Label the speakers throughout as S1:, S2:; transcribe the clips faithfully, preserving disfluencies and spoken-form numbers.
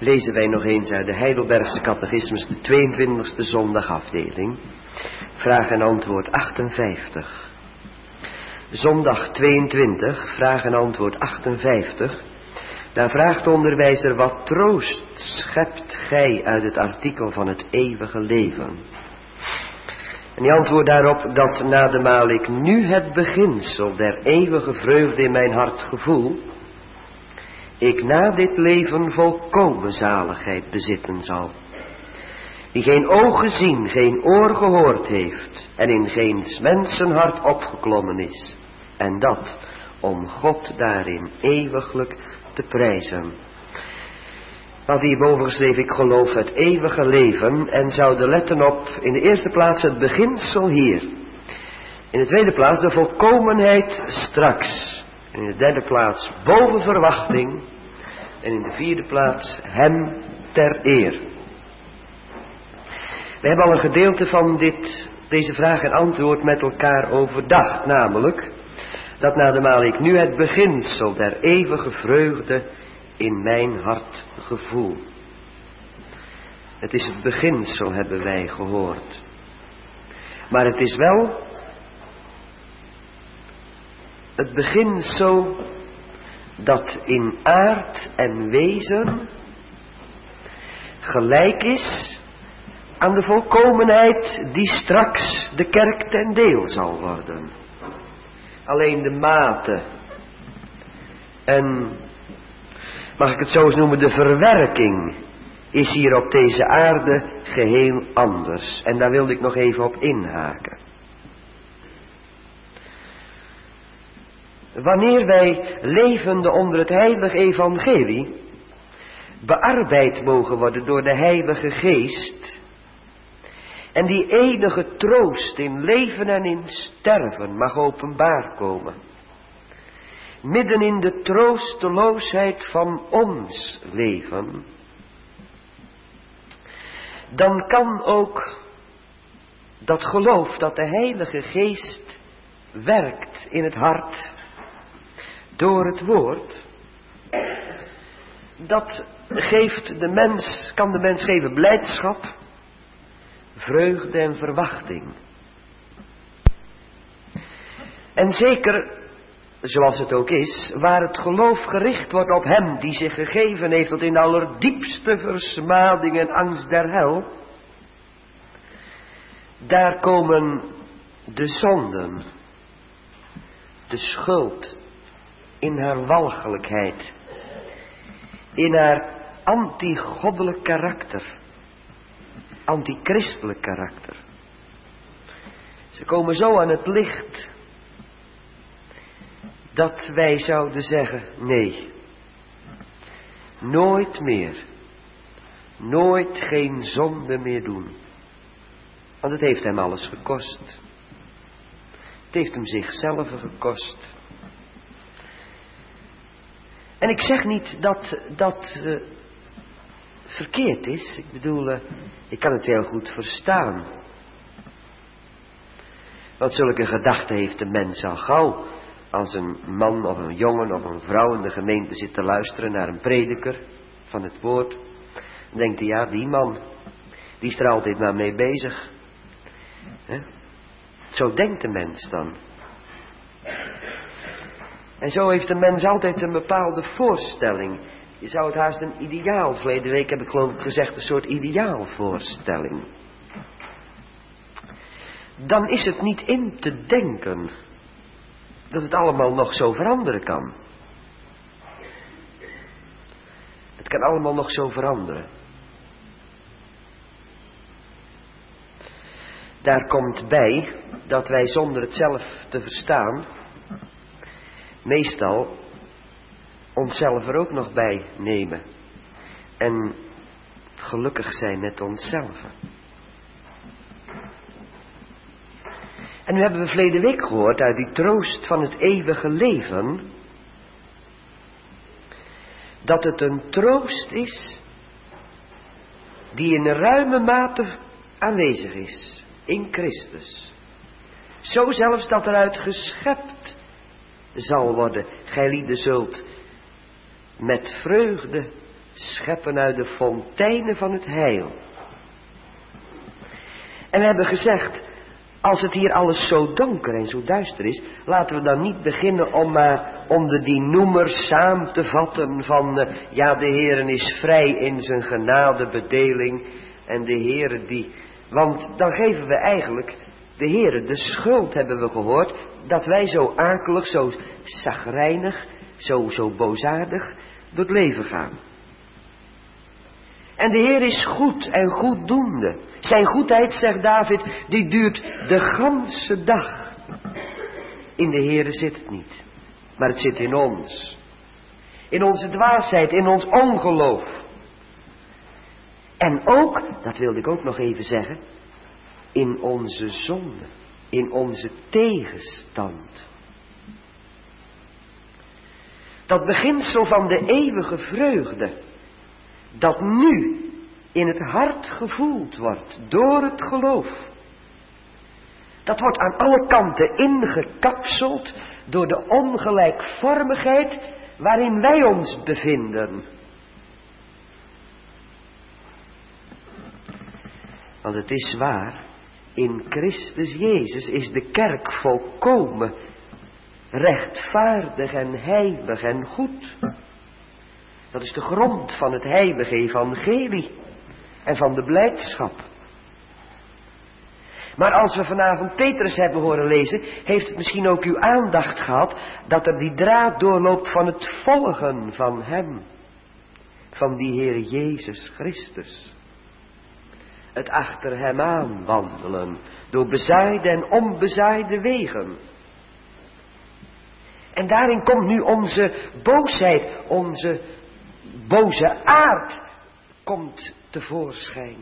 S1: Lezen wij nog eens uit de Heidelbergse Catechismus, de tweeëntwintigste zondagafdeling, vraag en antwoord achtenvijftig. Zondag tweeëntwintig, vraag en antwoord achtenvijftig. Daar vraagt de onderwijzer: wat troost schept gij uit het artikel van het eeuwige leven? En die antwoordt daarop dat nademaal ik nu het beginsel der eeuwige vreugde in mijn hart gevoel, ik na dit leven volkomen zaligheid bezitten zal, die geen oog gezien, geen oor gehoord heeft en in geen mensenhart opgeklommen is, en dat om God daarin eeuwiglijk te prijzen. Wat hierboven geschreven, ik geloof het eeuwige leven, en zouden letten op in de eerste plaats het beginsel hier, in de tweede plaats de volkomenheid straks, in de derde plaats boven verwachting, en in de vierde plaats hem ter eer. We hebben al een gedeelte van dit, deze vraag en antwoord met elkaar overdacht, namelijk dat nademaal ik nu het beginsel der eeuwige vreugde in mijn hart gevoel. Het is het beginsel, hebben wij gehoord. Maar het is wel het beginsel dat in aard en wezen gelijk is aan de volkomenheid die straks de kerk ten deel zal worden. Alleen de mate en, mag ik het zo eens noemen, de verwerking is hier op deze aarde geheel anders. En daar wilde ik nog even op inhaken. Wanneer wij levende onder het heilige evangelie bearbeid mogen worden door de Heilige Geest, en die enige troost in leven en in sterven mag openbaar komen, midden in de troosteloosheid van ons leven, dan kan ook dat geloof dat de Heilige Geest werkt in het hart door het woord, dat geeft de mens, kan de mens geven blijdschap, vreugde en verwachting. En zeker, zoals het ook is, waar het geloof gericht wordt op hem die zich gegeven heeft tot in de allerdiepste versmading en angst der hel, daar komen de zonden, de schuld in haar walgelijkheid, in haar anti-goddelijk karakter, antichristelijk karakter. Ze komen zo aan het licht dat wij zouden zeggen: nee, nooit meer, nooit geen zonde meer doen. Want het heeft hem alles gekost. Het heeft hem zichzelf gekost. En ik zeg niet dat dat uh, verkeerd is. Ik bedoel, uh, ik kan het heel goed verstaan. Want zulke gedachten heeft de mens al gauw. Als een man of een jongen of een vrouw in de gemeente zit te luisteren naar een prediker van het woord, dan denkt hij: ja, die man, die is er altijd maar mee bezig. He? Zo denkt de mens dan. En zo heeft de mens altijd een bepaalde voorstelling. Je zou het haast een ideaal, verleden week heb ik geloof ik gezegd, een soort ideaalvoorstelling. Dan is het niet in te denken dat het allemaal nog zo veranderen kan. Het kan allemaal nog zo veranderen. Daar komt bij dat wij zonder het zelf te verstaan meestal onszelf er ook nog bij nemen. En gelukkig zijn met onszelf. En nu hebben we verleden week gehoord uit die troost van het eeuwige leven, dat het een troost is die in ruime mate aanwezig is in Christus. Zo zelfs dat eruit geschept zal worden: gij lieden zult met vreugde scheppen uit de fonteinen van het heil. En we hebben gezegd, als het hier alles zo donker en zo duister is, laten we dan niet beginnen om maar onder die noemer samen te vatten van, uh, ja, de Heer is vrij in zijn genadebedeling en de Heer die, want dan geven we eigenlijk de Heer de schuld, hebben we gehoord, dat wij zo akelig, zo chagrijnig, zo, zo boosaardig door het leven gaan. En de Heer is goed en goeddoende. Zijn goedheid, zegt David, die duurt de ganse dag. In de Heere zit het niet, maar het zit in ons. In onze dwaasheid, in ons ongeloof. En ook, dat wilde ik ook nog even zeggen, in onze zonde, in onze tegenstand. Dat beginsel van de eeuwige vreugde, dat nu in het hart gevoeld wordt door het geloof. Dat wordt aan alle kanten ingekapseld door de ongelijkvormigheid waarin wij ons bevinden. Want het is waar, in Christus Jezus is de kerk volkomen rechtvaardig en heilig en goed. Dat is de grond van het heilige evangelie en van de blijdschap. Maar als we vanavond Petrus hebben horen lezen, heeft het misschien ook uw aandacht gehad dat er die draad doorloopt van het volgen van hem, van die Heer Jezus Christus. Het achter hem aan wandelen, door bezaaide en onbezaaide wegen. En daarin komt nu onze boosheid, onze boze aard komt tevoorschijn.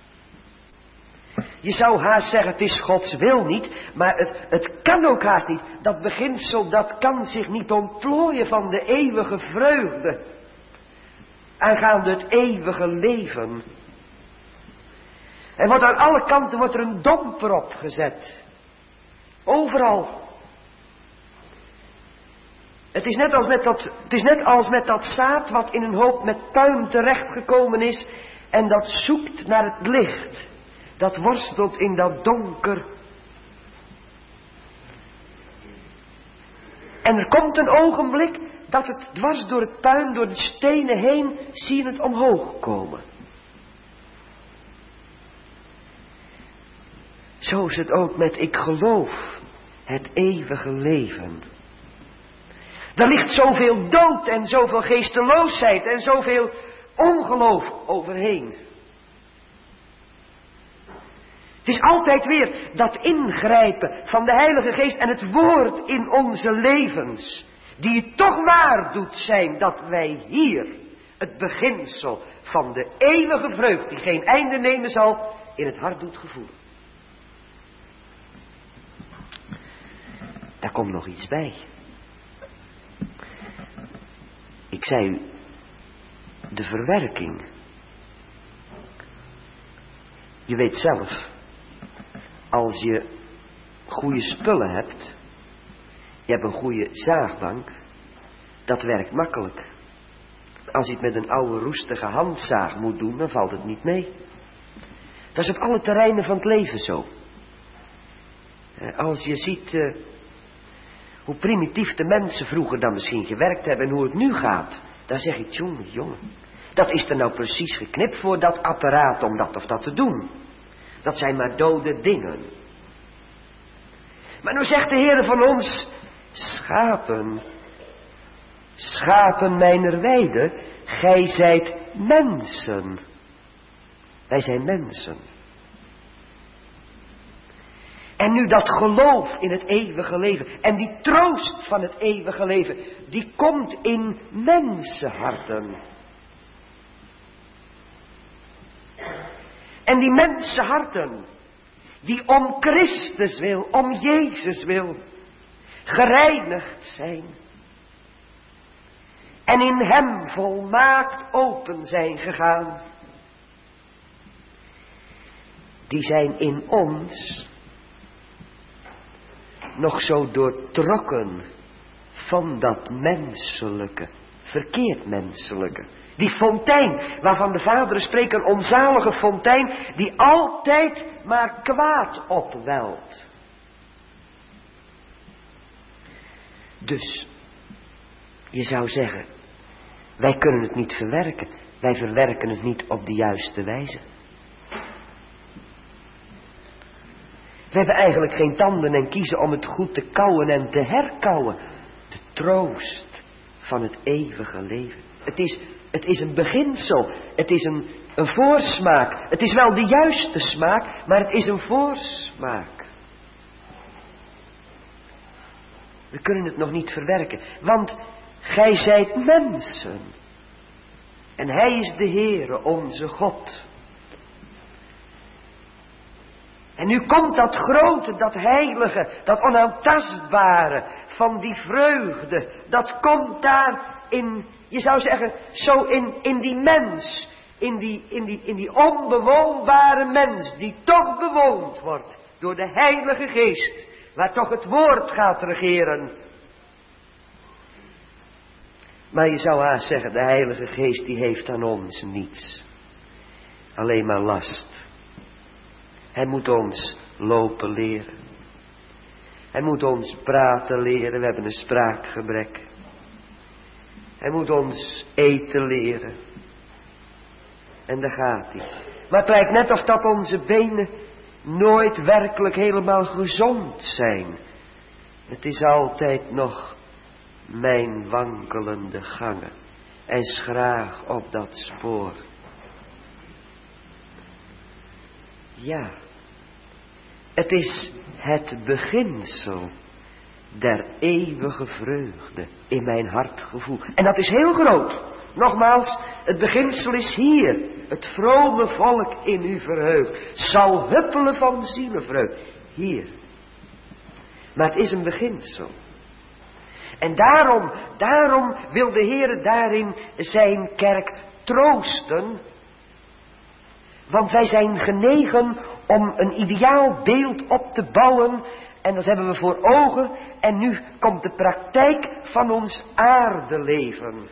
S1: Je zou haast zeggen, het is Gods wil niet, maar het, het kan ook haast niet. Dat beginsel, dat kan zich niet ontplooien van de eeuwige vreugde. Aangaande het eeuwige leven. En wordt aan alle kanten wordt er een domper op gezet. Overal. Het is, net als met dat, het is net als met dat zaad wat in een hoop met puin terechtgekomen is en dat zoekt naar het licht. Dat worstelt in dat donker. En er komt een ogenblik dat het dwars door het puin, door de stenen heen, zie je het omhoog komen. Zo is het ook met ik geloof het eeuwige leven. Er ligt zoveel dood en zoveel geesteloosheid en zoveel ongeloof overheen. Het is altijd weer dat ingrijpen van de Heilige Geest en het woord in onze levens, die het toch waar doet zijn dat wij hier het beginsel van de eeuwige vreugde, die geen einde nemen zal, in het hart doet gevoelen. Daar komt nog iets bij. Ik zei u, de verwerking. Je weet zelf, als je goede spullen hebt, je hebt een goede zaagbank, dat werkt makkelijk. Als je het met een oude roestige handzaag moet doen, dan valt het niet mee. Dat is op alle terreinen van het leven zo. Als je ziet uh, hoe primitief de mensen vroeger dan misschien gewerkt hebben en hoe het nu gaat, dan zeg ik, jongen, jongen, dat is er nou precies geknipt voor dat apparaat om dat of dat te doen. Dat zijn maar dode dingen. Maar nu zegt de Heer van ons, schapen, schapen mijner weide, gij zijt mensen. Wij zijn mensen. En nu dat geloof in het eeuwige leven en die troost van het eeuwige leven, die komt in mensenharten. En die mensenharten, die om Christus wil, om Jezus wil, gereinigd zijn. En in hem volmaakt open zijn gegaan. Die zijn in ons nog zo doortrokken van dat menselijke, verkeerd menselijke. Die fontein, waarvan de vaderen spreken, een onzalige fontein, die altijd maar kwaad opwelt. Dus, je zou zeggen, wij kunnen het niet verwerken. Wij verwerken het niet op de juiste wijze. We hebben eigenlijk geen tanden en kiezen om het goed te kauwen en te herkauwen. De troost van het eeuwige leven. Het is, het is een beginsel. Het is een, een voorsmaak. Het is wel de juiste smaak, maar het is een voorsmaak. We kunnen het nog niet verwerken, want gij zijt mensen. En hij is de Heere, onze God. En nu komt dat grote, dat heilige, dat onaantastbare van die vreugde. Dat komt daar in, je zou zeggen, zo in, in die mens. In die, in, die, in die onbewoonbare mens, die toch bewoond wordt door de Heilige Geest. Waar toch het woord gaat regeren. Maar je zou haast zeggen, de Heilige Geest die heeft aan ons niets. Alleen maar last. Hij moet ons lopen leren. Hij moet ons praten leren, we hebben een spraakgebrek. Hij moet ons eten leren. En daar gaat hij. Maar het lijkt net of dat onze benen nooit werkelijk helemaal gezond zijn. Het is altijd nog mijn wankelende gangen. En schraag op dat spoor. Ja, het is het beginsel der eeuwige vreugde in mijn hartgevoel. En dat is heel groot. Nogmaals, het beginsel is hier. Het vrome volk in u verheugt. Zal huppelen van zielenvreugd. Hier. Maar het is een beginsel. En daarom, daarom wil de Heer daarin zijn kerk troosten. Want wij zijn genegen om een ideaal beeld op te bouwen. En dat hebben we voor ogen. En nu komt de praktijk van ons aardeleven.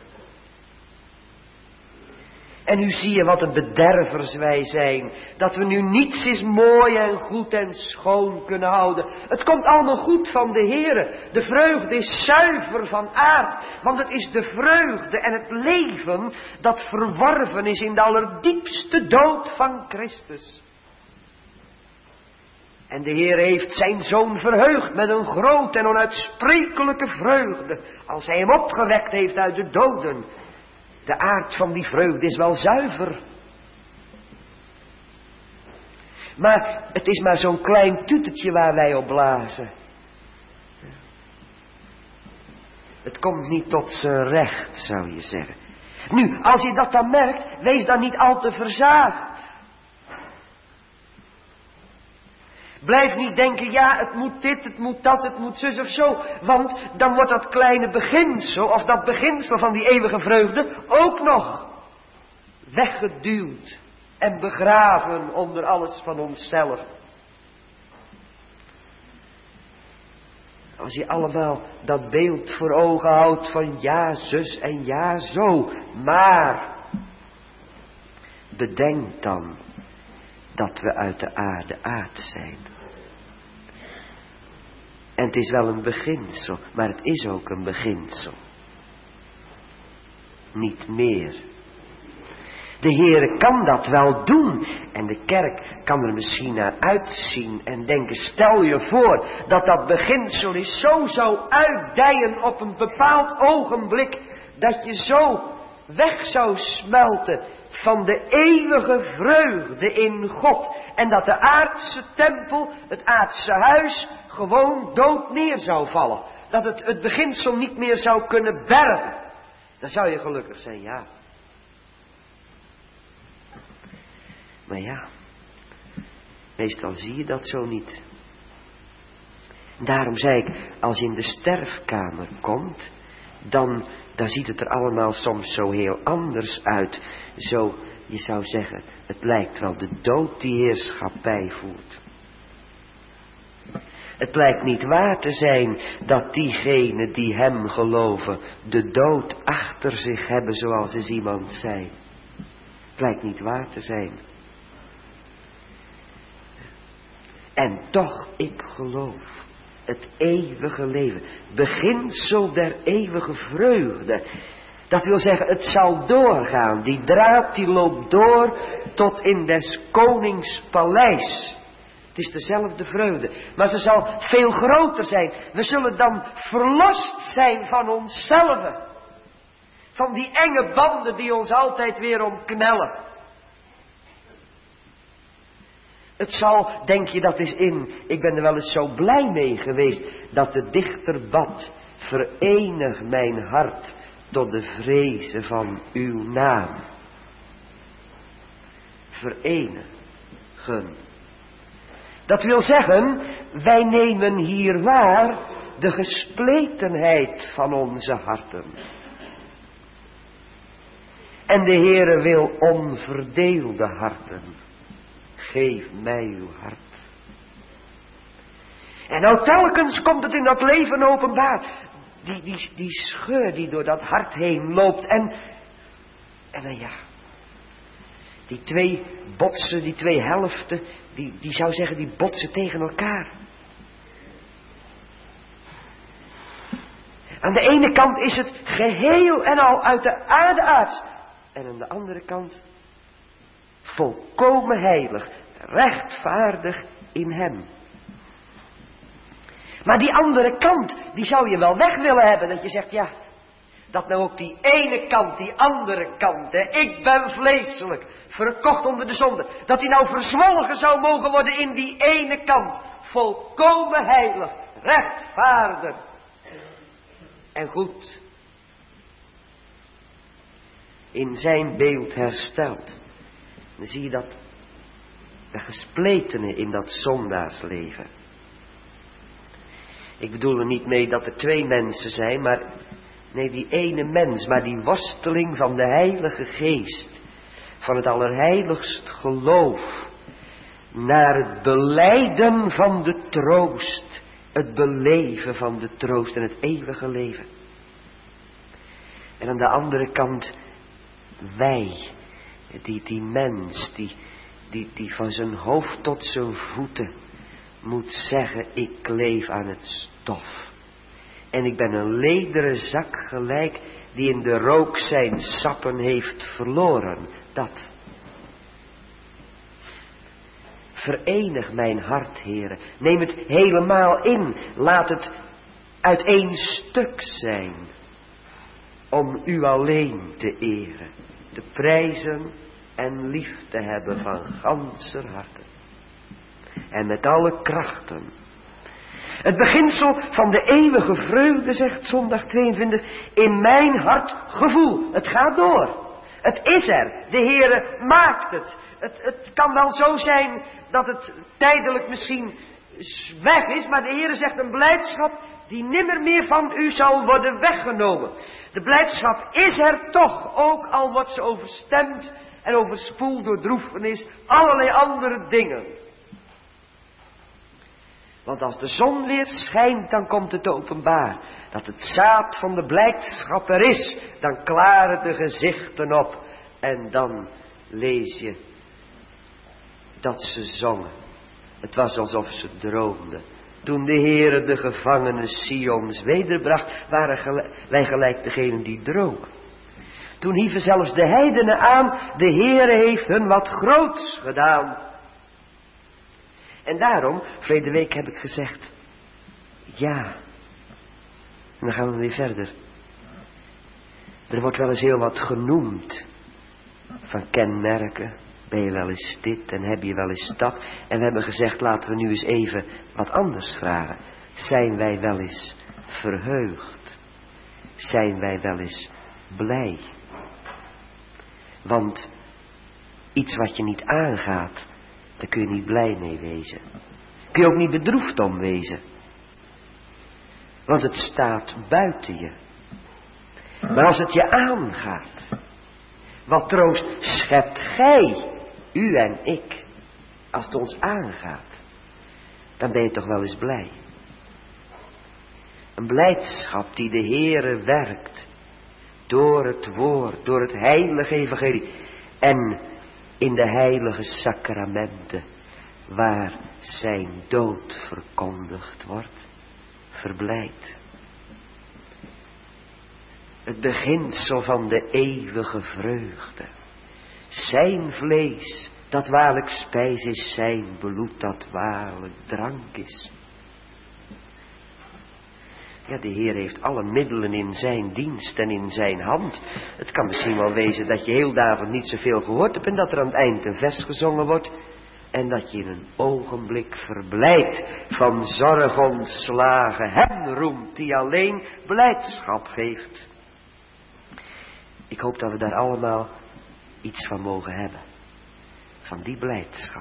S1: En nu zie je wat een bedervers wij zijn. Dat we nu niets is mooi en goed en schoon kunnen houden. Het komt allemaal goed van de Heere. De vreugde is zuiver van aard. Want het is de vreugde en het leven dat verworven is in de allerdiepste dood van Christus. En de Heer heeft zijn Zoon verheugd met een grote en onuitsprekelijke vreugde. Als hij hem opgewekt heeft uit de doden. De aard van die vreugde is wel zuiver. Maar het is maar zo'n klein tutertje waar wij op blazen. Het komt niet tot zijn recht, zou je zeggen. Nu, als je dat dan merkt, wees dan niet al te verzaagd. Blijf niet denken, ja, het moet dit, het moet dat, het moet zus of zo. Want dan wordt dat kleine beginsel, of dat beginsel van die eeuwige vreugde, ook nog weggeduwd en begraven onder alles van onszelf. Als je allemaal dat beeld voor ogen houdt van ja, zus en ja, zo. Maar, bedenk dan dat we uit de aarde aard zijn. En het is wel een beginsel, maar het is ook een beginsel. Niet meer. De Heere kan dat wel doen. En de kerk kan er misschien naar uitzien en denken, stel je voor dat dat beginsel is zo zou uitdijen op een bepaald ogenblik, dat je zo weg zou smelten van de eeuwige vreugde in God. En dat de aardse tempel, het aardse huis, gewoon dood neer zou vallen. Dat het het beginsel niet meer zou kunnen bergen. Dan zou je gelukkig zijn, ja. Maar ja, meestal zie je dat zo niet. Daarom zei ik, als je in de sterfkamer komt, dan, dan ziet het er allemaal soms zo heel anders uit. Zo, je zou zeggen, het lijkt wel de dood die heerschappij voert. Het lijkt niet waar te zijn dat diegenen die hem geloven de dood achter zich hebben, zoals eens iemand zei. Het lijkt niet waar te zijn. En toch, ik geloof, het eeuwige leven, beginsel der eeuwige vreugde. Dat wil zeggen, het zal doorgaan. Die draad die loopt door tot in des konings paleis. Het is dezelfde vreugde, maar ze zal veel groter zijn. We zullen dan verlost zijn van onszelf. Van die enge banden die ons altijd weer omknellen. Het zal, denk je dat is in, ik ben er wel eens zo blij mee geweest, dat de dichter bad, verenig mijn hart tot de vrezen van uw naam. Verenigen. Dat wil zeggen, wij nemen hier waar de gespletenheid van onze harten. En de Heere wil onverdeelde harten. Geef mij uw hart. En nou telkens komt het in dat leven openbaar. Die, die, die scheur die door dat hart heen loopt. En, en dan ja. Die twee botsen, die twee helften. Die, die zou zeggen, die botsen tegen elkaar. Aan de ene kant is het geheel en al uit de aarde aards. En aan de andere kant volkomen heilig, rechtvaardig in hem. Maar die andere kant, die zou je wel weg willen hebben. Dat je zegt, ja, dat nou ook die ene kant, die andere kant, hè, ik ben vleeselijk, verkocht onder de zonde. Dat die nou verzwolgen zou mogen worden in die ene kant. Volkomen heilig, rechtvaardig en goed. In zijn beeld hersteld. Dan zie je dat de gespletene in dat zondaarsleven. Ik bedoel er niet mee dat er twee mensen zijn, maar nee, die ene mens, maar die worsteling van de Heilige Geest, van het allerheiligst geloof, naar het belijden van de troost, het beleven van de troost en het eeuwige leven. En aan de andere kant, wij, die, die mens, die, die, die van zijn hoofd tot zijn voeten moet zeggen, ik leef aan het stof. En ik ben een lederen zak gelijk, die in de rook zijn sappen heeft verloren. Dat. Verenig mijn hart, Heere. Neem het helemaal in. Laat het uit één stuk zijn. Om u alleen te eren. Te prijzen en lief te hebben van ganser harte. En met alle krachten. Het beginsel van de eeuwige vreugde, zegt zondag tweeëntwintig, in mijn hart gevoel. Het gaat door. Het is er. De Heere maakt het. Het, het kan wel zo zijn dat het tijdelijk misschien weg is, maar de Heere zegt een blijdschap die nimmer meer van u zal worden weggenomen. De blijdschap is er toch, ook al wordt ze overstemd en overspoeld door droefenis, allerlei andere dingen. Want als de zon weer schijnt, dan komt het openbaar. Dat het zaad van de blijdschap er is. Dan klaren de gezichten op. En dan lees je dat ze zongen. Het was alsof ze droomden. Toen de Heere de gevangenen Sions wederbracht, waren gelijk, wij gelijk degenen die dromen. Toen hieven zelfs de heidenen aan, de Heere heeft hun wat groots gedaan. En daarom, verleden week heb ik gezegd, ja, en dan gaan we weer verder. Er wordt wel eens heel wat genoemd van kenmerken. Ben je wel eens dit en heb je wel eens dat. En we hebben gezegd, laten we nu eens even wat anders vragen. Zijn wij wel eens verheugd? Zijn wij wel eens blij? Want iets wat je niet aangaat, daar kun je niet blij mee wezen. Kun je ook niet bedroefd om wezen. Want het staat buiten je. Maar als het je aangaat, wat troost schept gij, u en ik, als het ons aangaat, dan ben je toch wel eens blij. Een blijdschap die de Heere werkt. Door het woord, door het heilige evangelie. En in de heilige sacramenten. Waar zijn dood verkondigd wordt. Verblijd. Het beginsel van de eeuwige vreugde. Zijn vlees, dat waarlijk spijs is, zijn bloed, dat waarlijk drank is. Ja, de Heer heeft alle middelen in zijn dienst en in zijn hand. Het kan misschien wel wezen dat je heel David niet zoveel gehoord hebt en dat er aan het eind een vers gezongen wordt. En dat je in een ogenblik verblijdt, van zorg ontslagen, hem roemt die alleen blijdschap geeft. Ik hoop dat we daar allemaal iets van mogen hebben. Van die blijdschap.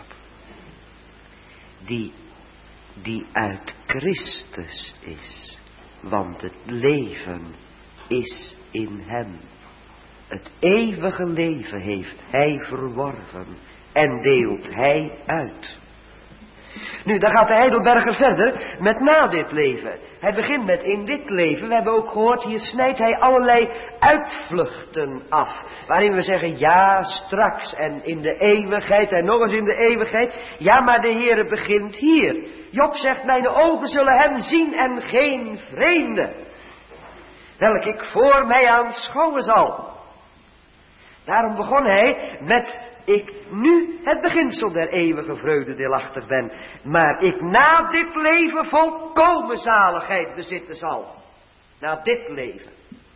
S1: Die, die uit Christus is. Want het leven is in hem. Het eeuwige leven heeft hij verworven. En deelt hij uit. Nu, dan gaat de Heidelberger verder met na dit leven. Hij begint met in dit leven. We hebben ook gehoord, hier snijdt hij allerlei uitvluchten af. Waarin we zeggen, ja, straks en in de eeuwigheid en nog eens in de eeuwigheid. Ja, maar de Heere begint hier. Job zegt, mijn ogen zullen hem zien en geen vreemde. Welk ik voor mij aanschouwen zal. Daarom begon hij met, ik nu het beginsel der eeuwige vreugde deelachtig ben, maar ik na dit leven volkomen zaligheid bezitten zal. Na dit leven.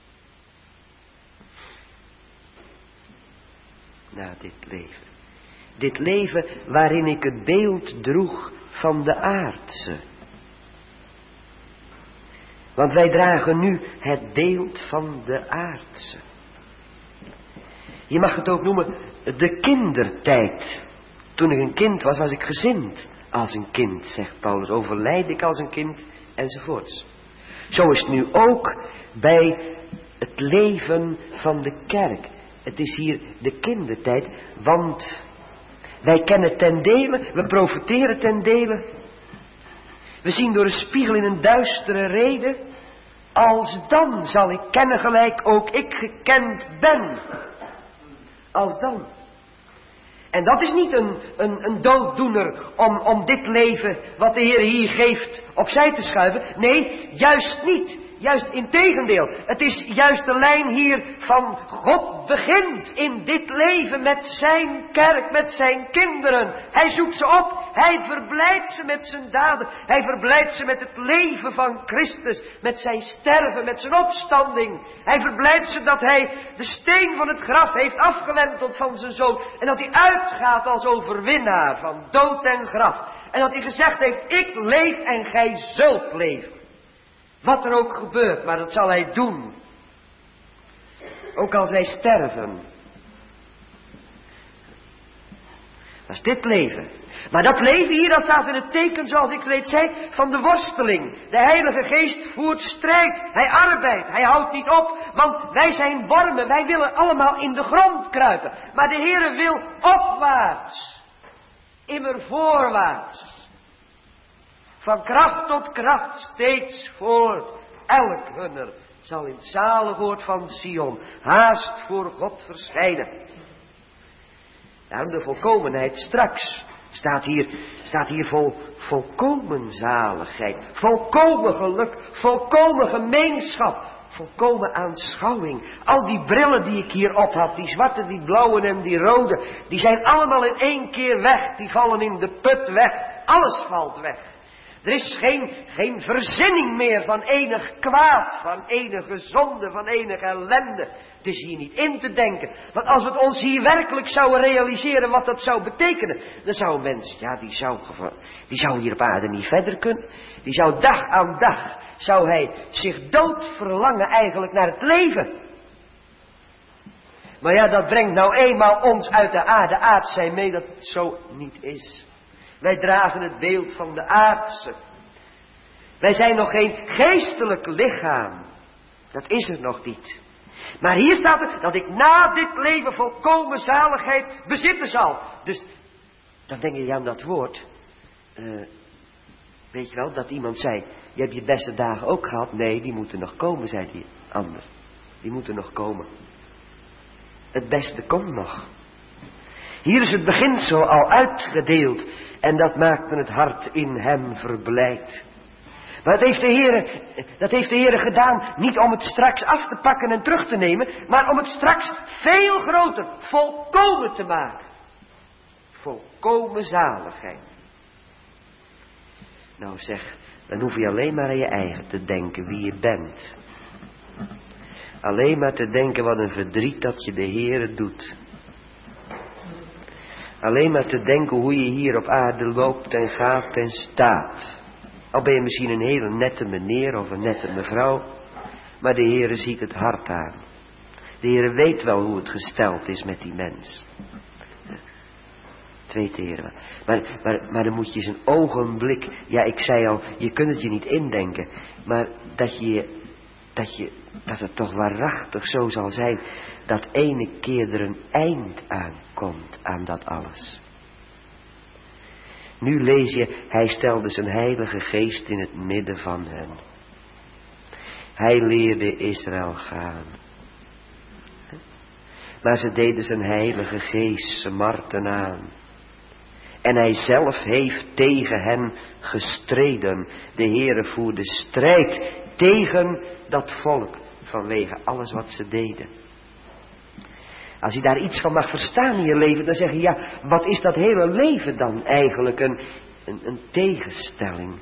S1: Na dit leven. Dit leven waarin ik het beeld droeg van de aardse. Want wij dragen nu het beeld van de aardse. Je mag het ook noemen de kindertijd. Toen ik een kind was, was ik gezind als een kind, zegt Paulus. Overlijd ik als een kind, enzovoorts. Zo is het nu ook bij het leven van de kerk. Het is hier de kindertijd, want wij kennen ten dele, we profiteren ten dele. We zien door een spiegel in een duistere reden. Als dan zal ik kennen gelijk ook ik gekend ben. Als dan. En dat is niet een, een, een dooddoener om, om dit leven wat de Heer hier geeft opzij te schuiven. Nee, juist niet. Juist integendeel. Het is juist de lijn hier van God begint in dit leven met zijn kerk, met zijn kinderen. Hij zoekt ze op. Hij verblijdt ze met zijn daden. Hij verblijdt ze met het leven van Christus. Met zijn sterven, met zijn opstanding. Hij verblijdt ze dat hij de steen van het graf heeft afgewenteld van zijn zoon. En dat hij uitgaat als overwinnaar van dood en graf. En dat hij gezegd heeft, ik leef en gij zult leven. Wat er ook gebeurt, maar dat zal hij doen. Ook als wij sterven. Dat is dit leven. Maar dat leven hier, dat staat in het teken, zoals ik reeds zei, van de worsteling. De Heilige Geest voert strijd. Hij arbeidt. Hij houdt niet op. Want wij zijn wormen. Wij willen allemaal in de grond kruipen. Maar de Heere wil opwaarts. Immer voorwaarts. Van kracht tot kracht steeds voort. Elk hunner zal in het zaligwoord van Sion haast voor God verschijnen. Daarom de volkomenheid straks. Staat hier, staat hier vol, volkomen zaligheid. Volkomen geluk. Volkomen gemeenschap. Volkomen aanschouwing. Al die brillen die ik hier op had. Die zwarte, die blauwe en die rode. Die zijn allemaal in één keer weg. Die vallen in de put weg. Alles valt weg. Er is geen, geen verzinning meer van enig kwaad, van enige zonde, van enige ellende. Het is hier niet in te denken. Want als we het ons hier werkelijk zouden realiseren wat dat zou betekenen, dan zou een mens, ja, die zou, die zou hier op aarde niet verder kunnen. Die zou dag aan dag, zou hij zich dood verlangen eigenlijk naar het leven. Maar ja, dat brengt nou eenmaal ons uit de aarde aard zijn mee dat het zo niet is. Wij dragen het beeld van de aardse. Wij zijn nog geen geestelijk lichaam. Dat is er nog niet. Maar hier staat er dat ik na dit leven volkomen zaligheid bezitten zal. Dus dan denk je aan dat woord. Uh, Weet je wel, dat iemand zei, je hebt je beste dagen ook gehad. Nee, die moeten nog komen, zei die ander. Die moeten nog komen. Het beste komt nog. Hier is het beginsel al uitgedeeld. En dat maakte het hart in hem verblijd. Maar dat heeft de Heere, dat heeft de Heere gedaan, niet om het straks af te pakken en terug te nemen, maar om het straks veel groter, volkomen te maken. Volkomen zaligheid. Nou zeg, dan hoef je alleen maar aan je eigen te denken, wie je bent. Alleen maar te denken wat een verdriet dat je de Heere doet. Alleen maar te denken hoe je hier op aarde loopt en gaat en staat. Al ben je misschien een hele nette meneer of een nette mevrouw, maar de Heere ziet het hart aan. De Heere weet wel hoe het gesteld is met die mens. Dat weet de Heere wel. Maar, maar, maar dan moet je eens een ogenblik, ja ik zei al, je kunt het je niet indenken, maar dat je, dat je, dat het toch waarachtig zo zal zijn, dat ene keer er een eind aankomt aan dat alles. Nu lees je, hij stelde zijn heilige geest in het midden van hen. Hij leerde Israël gaan. Maar ze deden zijn heilige geest, ze marten aan. En hij zelf heeft tegen hen gestreden. De Heere voerde strijd tegen dat volk vanwege alles wat ze deden. Als je daar iets van mag verstaan in je leven, dan zeg je, ja, wat is dat hele leven dan eigenlijk? Een, een, een tegenstelling.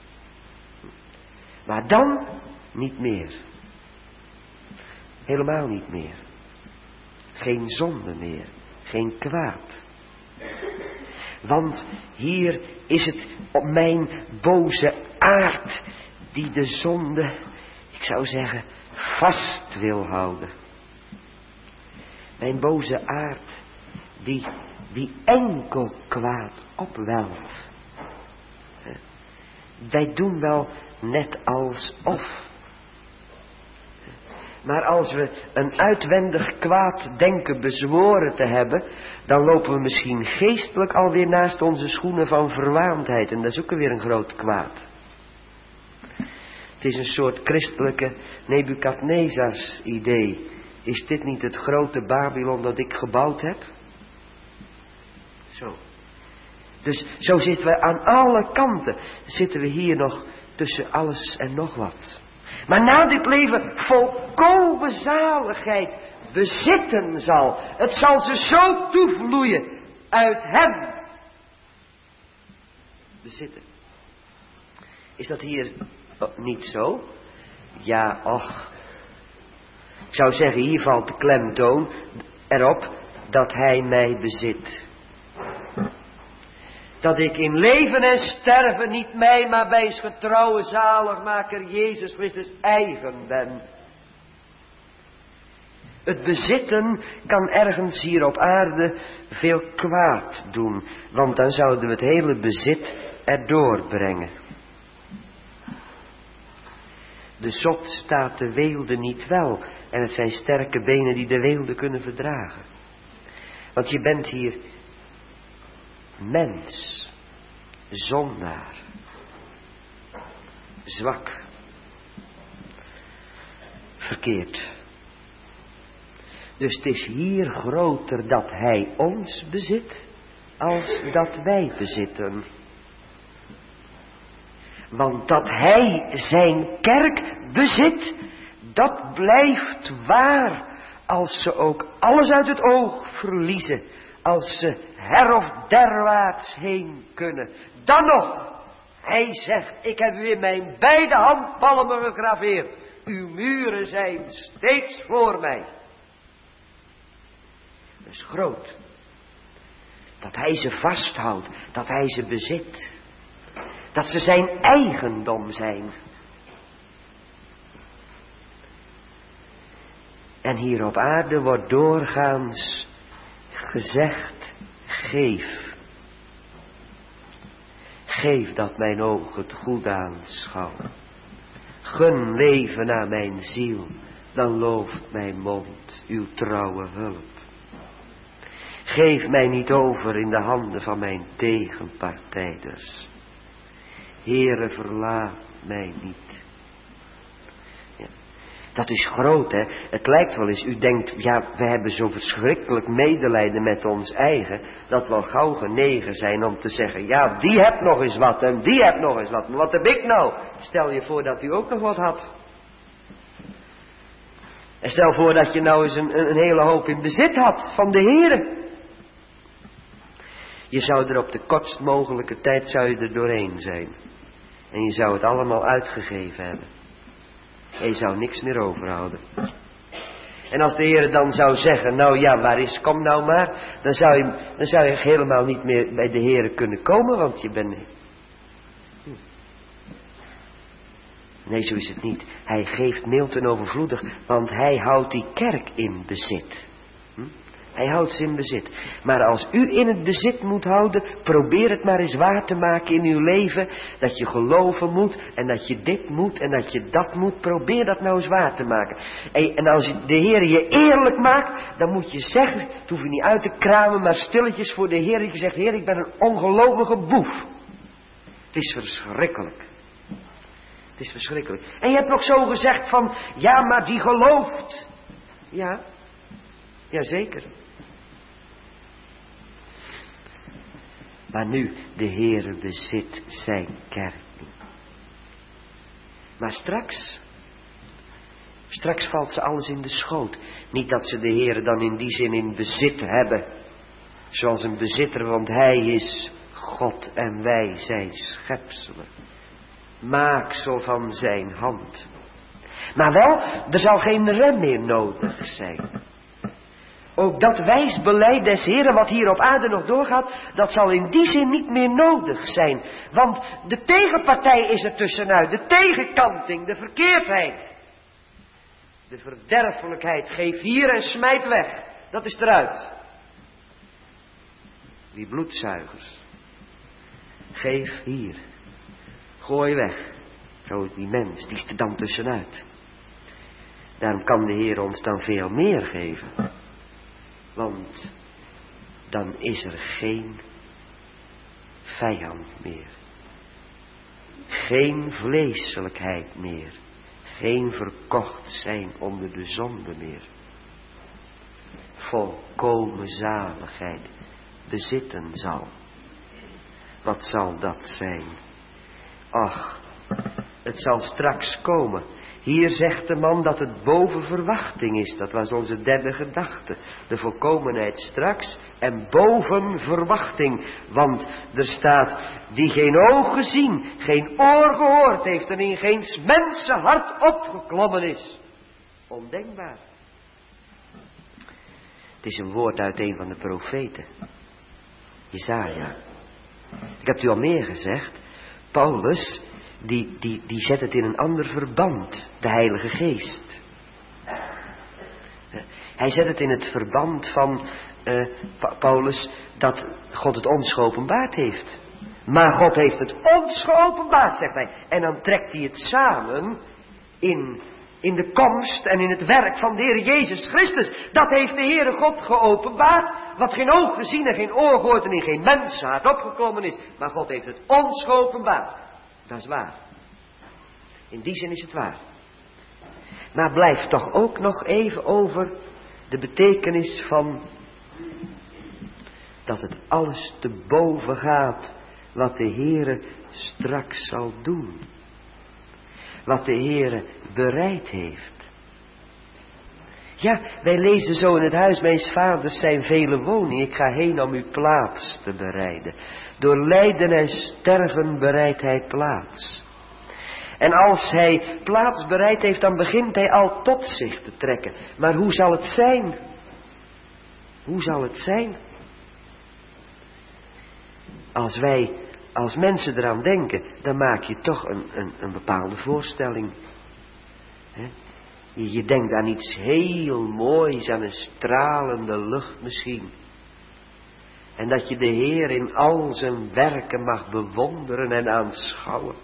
S1: Maar dan niet meer. Helemaal niet meer. Geen zonde meer. Geen kwaad. Want hier is het op mijn boze aard die de zonde, ik zou zeggen, vast wil houden. Mijn boze aard, die, die enkel kwaad opwelt. Wij doen wel net alsof. Maar als we een uitwendig kwaad denken bezworen te hebben, dan lopen we misschien geestelijk alweer naast onze schoenen van verwaandheid. En dat is ook weer een groot kwaad. Het is een soort christelijke Nebukadnezars idee. Is dit niet het grote Babylon dat ik gebouwd heb? Zo. Dus zo zitten we aan alle kanten. Zitten we hier nog tussen alles en nog wat. Maar na dit leven volkomen zaligheid bezitten zal. Het zal ze zo toevloeien uit hem. Bezitten. Is dat hier niet zo? Ja, och. Ik zou zeggen, hier valt de klemtoon erop dat hij mij bezit. Dat ik in leven en sterven niet mij, maar bij zijn getrouwe zaligmaker Jezus Christus eigen ben. Het bezitten kan ergens hier op aarde veel kwaad doen, want dan zouden we het hele bezit erdoor brengen. De zot staat de weelde niet wel. En het zijn sterke benen die de weelde kunnen verdragen. Want je bent hier mens. Zondaar. Zwak. Verkeerd. Dus het is hier groter dat hij ons bezit, als dat wij bezitten. Want dat hij zijn kerk bezit, dat blijft waar, als ze ook alles uit het oog verliezen, als ze her of derwaarts heen kunnen. Dan nog, hij zegt, ik heb u in mijn beide handpalmen gegraveerd, uw muren zijn steeds voor mij. Dat is groot, dat hij ze vasthoudt, dat hij ze bezit. Dat ze zijn eigendom zijn. En hier op aarde wordt doorgaans gezegd, geef. Geef dat mijn oog het goed aanschouwen. Gun leven aan mijn ziel, dan looft mijn mond uw trouwe hulp. Geef mij niet over in de handen van mijn tegenpartijders. Heere, verlaat mij niet. Ja. Dat is groot, hè. Het lijkt wel eens, u denkt, ja, we hebben zo verschrikkelijk medelijden met ons eigen, dat we al gauw genegen zijn om te zeggen, ja, die hebt nog eens wat en die hebt nog eens wat. Maar wat heb ik nou? Stel je voor dat u ook nog wat had. En stel voor dat je nou eens een, een hele hoop in bezit had van de Heere. Je zou er op de kortst mogelijke tijd zou je er doorheen zijn. En je zou het allemaal uitgegeven hebben. En je zou niks meer overhouden. En als de Heer dan zou zeggen, nou ja, waar is, kom nou maar. Dan zou je, dan zou je helemaal niet meer bij de Heer kunnen komen, want je bent... Nee, zo is het niet. Hij geeft mild en overvloedig, want hij houdt die kerk in bezit. Hm? Hij houdt ze in bezit. Maar als u in het bezit moet houden, probeer het maar eens waar te maken in uw leven. Dat je geloven moet en dat je dit moet en dat je dat moet. Probeer dat nou eens waar te maken. En als de Heer je eerlijk maakt, dan moet je zeggen, het hoef je niet uit te kramen, maar stilletjes voor de Heer. Je zegt, Heer, ik ben een ongelovige boef. Het is verschrikkelijk. Het is verschrikkelijk. En je hebt nog zo gezegd van, ja, maar die gelooft. Ja, jazeker. Maar nu, de Heere bezit zijn kerk niet. Maar straks, straks valt ze alles in de schoot. Niet dat ze de Heere dan in die zin in bezit hebben. Zoals een bezitter, want hij is God en wij zijn schepselen. Maaksel van zijn hand. Maar wel, er zal geen rem meer nodig zijn. Ook dat wijs beleid des Heren wat hier op aarde nog doorgaat, dat zal in die zin niet meer nodig zijn. Want de tegenpartij is er tussenuit, de tegenkanting, de verkeerdheid. De verderfelijkheid, geef hier en smijt weg, dat is eruit. Die bloedzuigers, geef hier. Gooi weg. Zo, die mens, die is er dan tussenuit. Daarom kan de Heer ons dan veel meer geven. Want dan is er geen vijand meer. Geen vleeselijkheid meer. Geen verkocht zijn onder de zonde meer. Volkomen zaligheid bezitten zal. Wat zal dat zijn? Ach, het zal straks komen. Hier zegt de man dat het boven verwachting is. Dat was onze derde gedachte. De volkomenheid straks en boven verwachting. Want er staat, die geen oog gezien, geen oor gehoord heeft en in geen mensen hart opgeklommen is. Ondenkbaar. Het is een woord uit een van de profeten. Jesaja. Ik heb het u al meer gezegd. Paulus, die, die, die zet het in een ander verband, de Heilige Geest. Hij zet het in het verband van uh, pa- Paulus, dat God het ons geopenbaard heeft. Maar God heeft het ons geopenbaard, zegt hij. En dan trekt hij het samen in, in de komst en in het werk van de Heer Jezus Christus. Dat heeft de Heere God geopenbaard, wat geen oog gezien en geen oor gehoord en in geen mensenhart opgekomen is. Maar God heeft het ons geopenbaard. Dat is waar. In die zin is het waar. Maar blijf toch ook nog even over de betekenis van dat het alles te boven gaat wat de Heere straks zal doen. Wat de Heere bereid heeft. Ja, wij lezen zo in het huis mijns vaders zijn vele woningen. Ik ga heen om uw plaats te bereiden. Door lijden en sterven bereidt hij plaats. En als hij plaats bereid heeft, dan begint hij al tot zich te trekken. Maar hoe zal het zijn? Hoe zal het zijn? Als wij, als mensen eraan denken, dan maak je toch een, een, een bepaalde voorstelling. He? Je, je denkt aan iets heel moois, aan een stralende lucht misschien. En dat je de Heer in al zijn werken mag bewonderen en aanschouwen.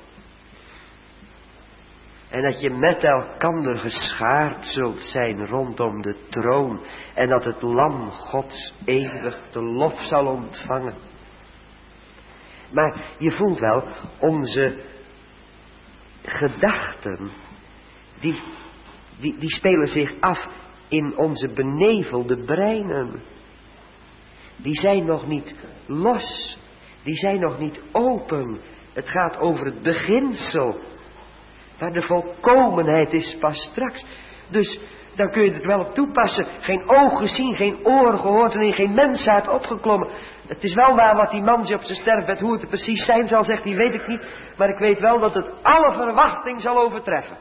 S1: En dat je met elkander geschaard zult zijn rondom de troon. En dat het lam Gods eeuwig de lof zal ontvangen. Maar je voelt wel, onze gedachten, die, die, die spelen zich af in onze benevelde breinen. Die zijn nog niet los, die zijn nog niet open. Het gaat over het beginsel. Maar de volkomenheid is pas straks. Dus dan kun je het wel op toepassen. Geen oog gezien, geen oor gehoord en in geen mensheid opgeklommen. Het is wel waar wat die man op zijn sterfbed, hoe het er precies zijn zal, zegt hij, weet ik niet. Maar ik weet wel dat het alle verwachting zal overtreffen.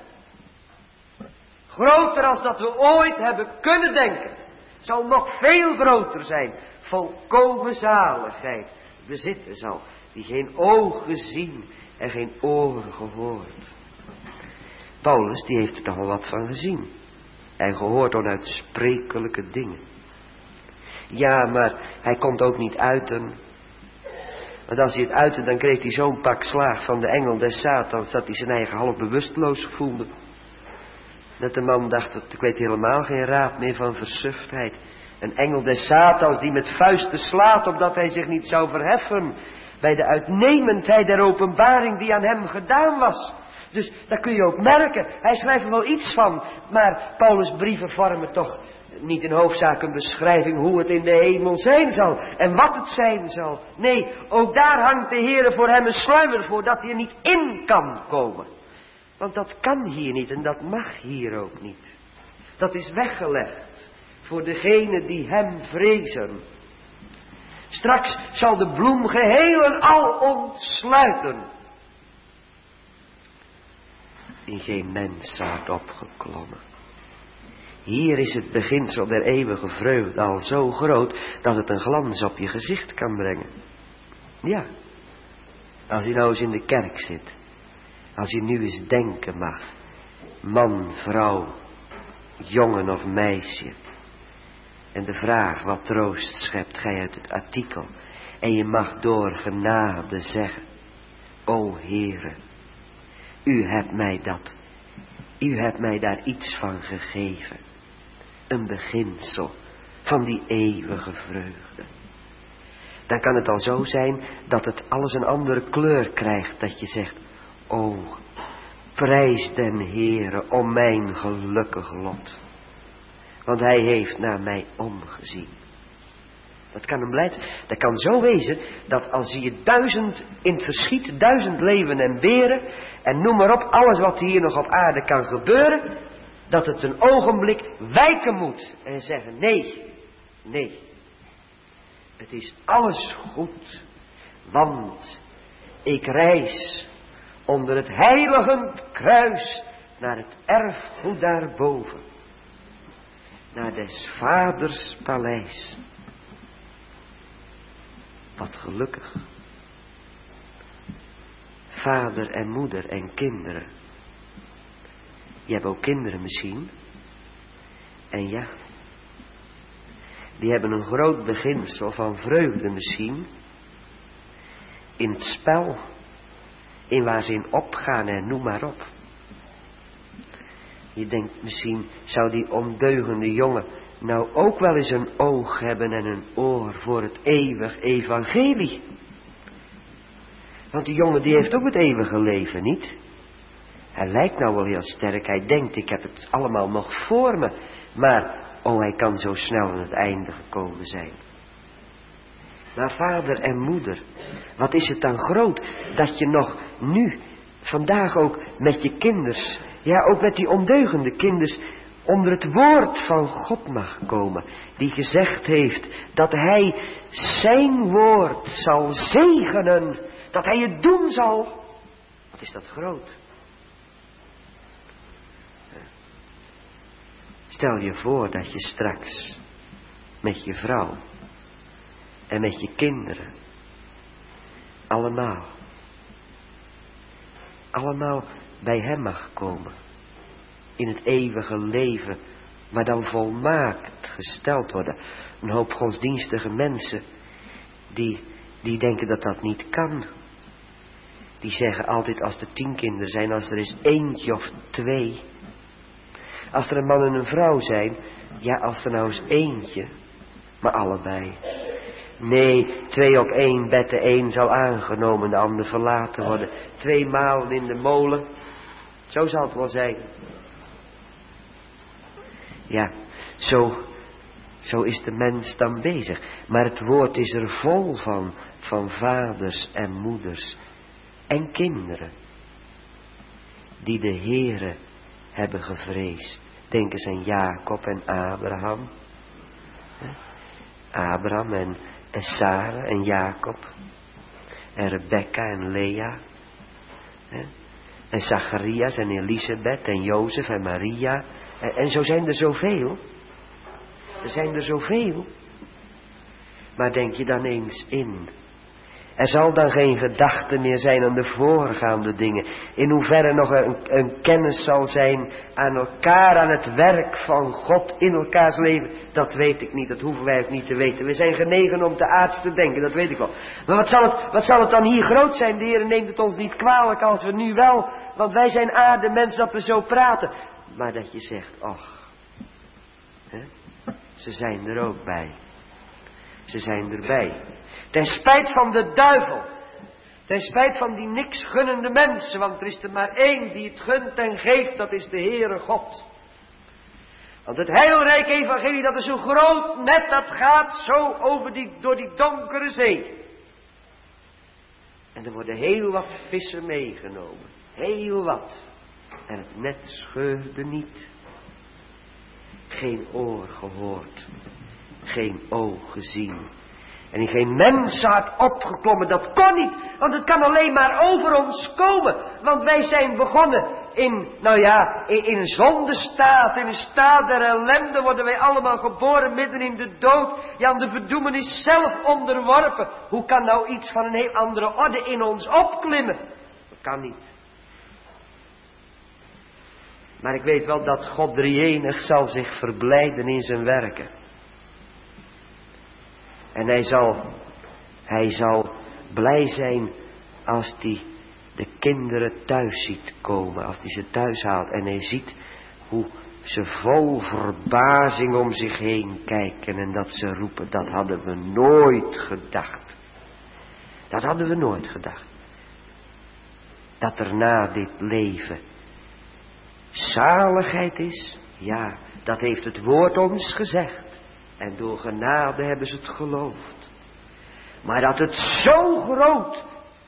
S1: Groter als dat we ooit hebben kunnen denken. Zal nog veel groter zijn. Volkomen zaligheid bezitten zal. Die geen oog gezien en geen oren gehoord. Paulus die heeft er toch wel wat van gezien. En gehoord onuitsprekelijke dingen. Ja, maar hij komt ook niet uiten. Want als hij het uitte, dan kreeg hij zo'n pak slaag van de engel des Satans, dat hij zijn eigen half bewusteloos voelde. Dat de man dacht, dat ik weet helemaal geen raad meer van versuftheid. Een engel des Satans die met vuisten slaat, opdat hij zich niet zou verheffen bij de uitnemendheid der openbaring die aan hem gedaan was. Dus dat kun je ook merken. Hij schrijft er wel iets van. Maar Paulus' brieven vormen toch niet in hoofdzaak een beschrijving hoe het in de hemel zijn zal. En wat het zijn zal. Nee, ook daar hangt de Heere voor hem een sluier voor dat hij er niet in kan komen. Want dat kan hier niet en dat mag hier ook niet. Dat is weggelegd voor degenen die hem vrezen. Straks zal de bloem geheel en al ontsluiten. In geen menszaad opgeklommen. Hier is het beginsel der eeuwige vreugde al zo groot dat het een glans op je gezicht kan brengen. Ja, als je nou eens in de kerk zit, als je nu eens denken mag, man, vrouw, jongen of meisje, en de vraag wat troost schept gij uit het artikel, en je mag door genade zeggen, o Heere, u hebt mij dat, u hebt mij daar iets van gegeven. Een beginsel van die eeuwige vreugde. Dan kan het al zo zijn dat het alles een andere kleur krijgt. Dat je zegt, o, prijs den Heere om mijn gelukkig lot. Want hij heeft naar mij omgezien. Dat kan een blijd, dat kan zo wezen dat als je duizend in het verschiet, duizend leven en beren, en noem maar op, alles wat hier nog op aarde kan gebeuren, dat het een ogenblik wijken moet en zeggen, nee, nee, het is alles goed, want ik reis onder het heiligend kruis naar het erfgoed daarboven, naar des vaders paleis. Wat gelukkig. Vader en moeder en kinderen. Je hebt ook kinderen misschien. En ja, die hebben een groot beginsel van vreugde misschien. In het spel. In waar ze in opgaan en noem maar op. Je denkt misschien, zou die ondeugende jongen nou ook wel eens een oog hebben en een oor voor het eeuwig evangelie. Want die jongen die heeft ook het eeuwige leven, niet? Hij lijkt nou wel heel sterk, hij denkt ik heb het allemaal nog voor me. Maar, oh hij kan zo snel aan het einde gekomen zijn. Maar vader en moeder, wat is het dan groot dat je nog nu, vandaag ook met je kinders, ja ook met die ondeugende kinders, onder het woord van God mag komen, die gezegd heeft dat hij zijn woord zal zegenen, dat hij het doen zal. Wat is dat groot? Stel je voor dat je straks met je vrouw en met je kinderen allemaal, allemaal bij hem mag komen. In het eeuwige leven, maar dan volmaakt gesteld worden. Een hoop godsdienstige mensen, die, die denken dat dat niet kan. Die zeggen altijd als er tien kinderen zijn, als er is eentje of twee. Als er een man en een vrouw zijn, ja als er nou eens eentje, maar allebei. Nee, twee op één bed, de een zal aangenomen, de ander verlaten worden. Twee malen in de molen, zo zal het wel zijn. Ja, zo, zo is de mens dan bezig. Maar het woord is er vol van, van vaders en moeders en kinderen. Die de Heere hebben gevreesd. Denk eens aan Jacob en Abraham. Abraham en, en Sarah en Jacob. En Rebecca en Lea. En Zacharias en Elisabeth en Jozef en Maria. En, en zo zijn er zoveel. Er zijn er zoveel. Maar denk je dan eens in. Er zal dan geen gedachte meer zijn aan de voorgaande dingen. In hoeverre nog een, een kennis zal zijn aan elkaar, aan het werk van God in elkaars leven. Dat weet ik niet, dat hoeven wij ook niet te weten. We zijn genegen om te aards te denken, dat weet ik wel. Maar wat zal het, wat zal het dan hier groot zijn? De Heer neemt het ons niet kwalijk als we nu wel. Want wij zijn aardemensen dat we zo praten. Maar dat je zegt, ach, hè, ze zijn er ook bij. Ze zijn erbij. Ten spijt van de duivel. Ten spijt van die niks gunnende mensen. Want er is er maar één die het gunt en geeft. Dat is de Heere God. Want het heilrijk evangelie, dat is een groot net. Dat gaat zo over die, door die donkere zee. En er worden heel wat vissen meegenomen. Heel wat. En het net scheurde niet. Geen oor gehoord. Geen oog gezien. En in geen menshart opgeklommen, dat kon niet. Want het kan alleen maar over ons komen. Want wij zijn begonnen in, nou ja, in, in een zondestaat. In een staat der ellende worden wij allemaal geboren midden in de dood. Ja, aan de verdoemenis zelf onderworpen. Hoe kan nou iets van een heel andere orde in ons opklimmen? Dat kan niet. Maar ik weet wel dat God drie-enig zal zich verblijden in zijn werken. En hij zal, hij zal blij zijn als hij de kinderen thuis ziet komen. Als hij ze thuis haalt en hij ziet hoe ze vol verbazing om zich heen kijken. En dat ze roepen, dat hadden we nooit gedacht. Dat hadden we nooit gedacht. Dat er na dit leven zaligheid is. Ja, dat heeft het woord ons gezegd. En door genade hebben ze het geloofd. Maar dat het zo groot,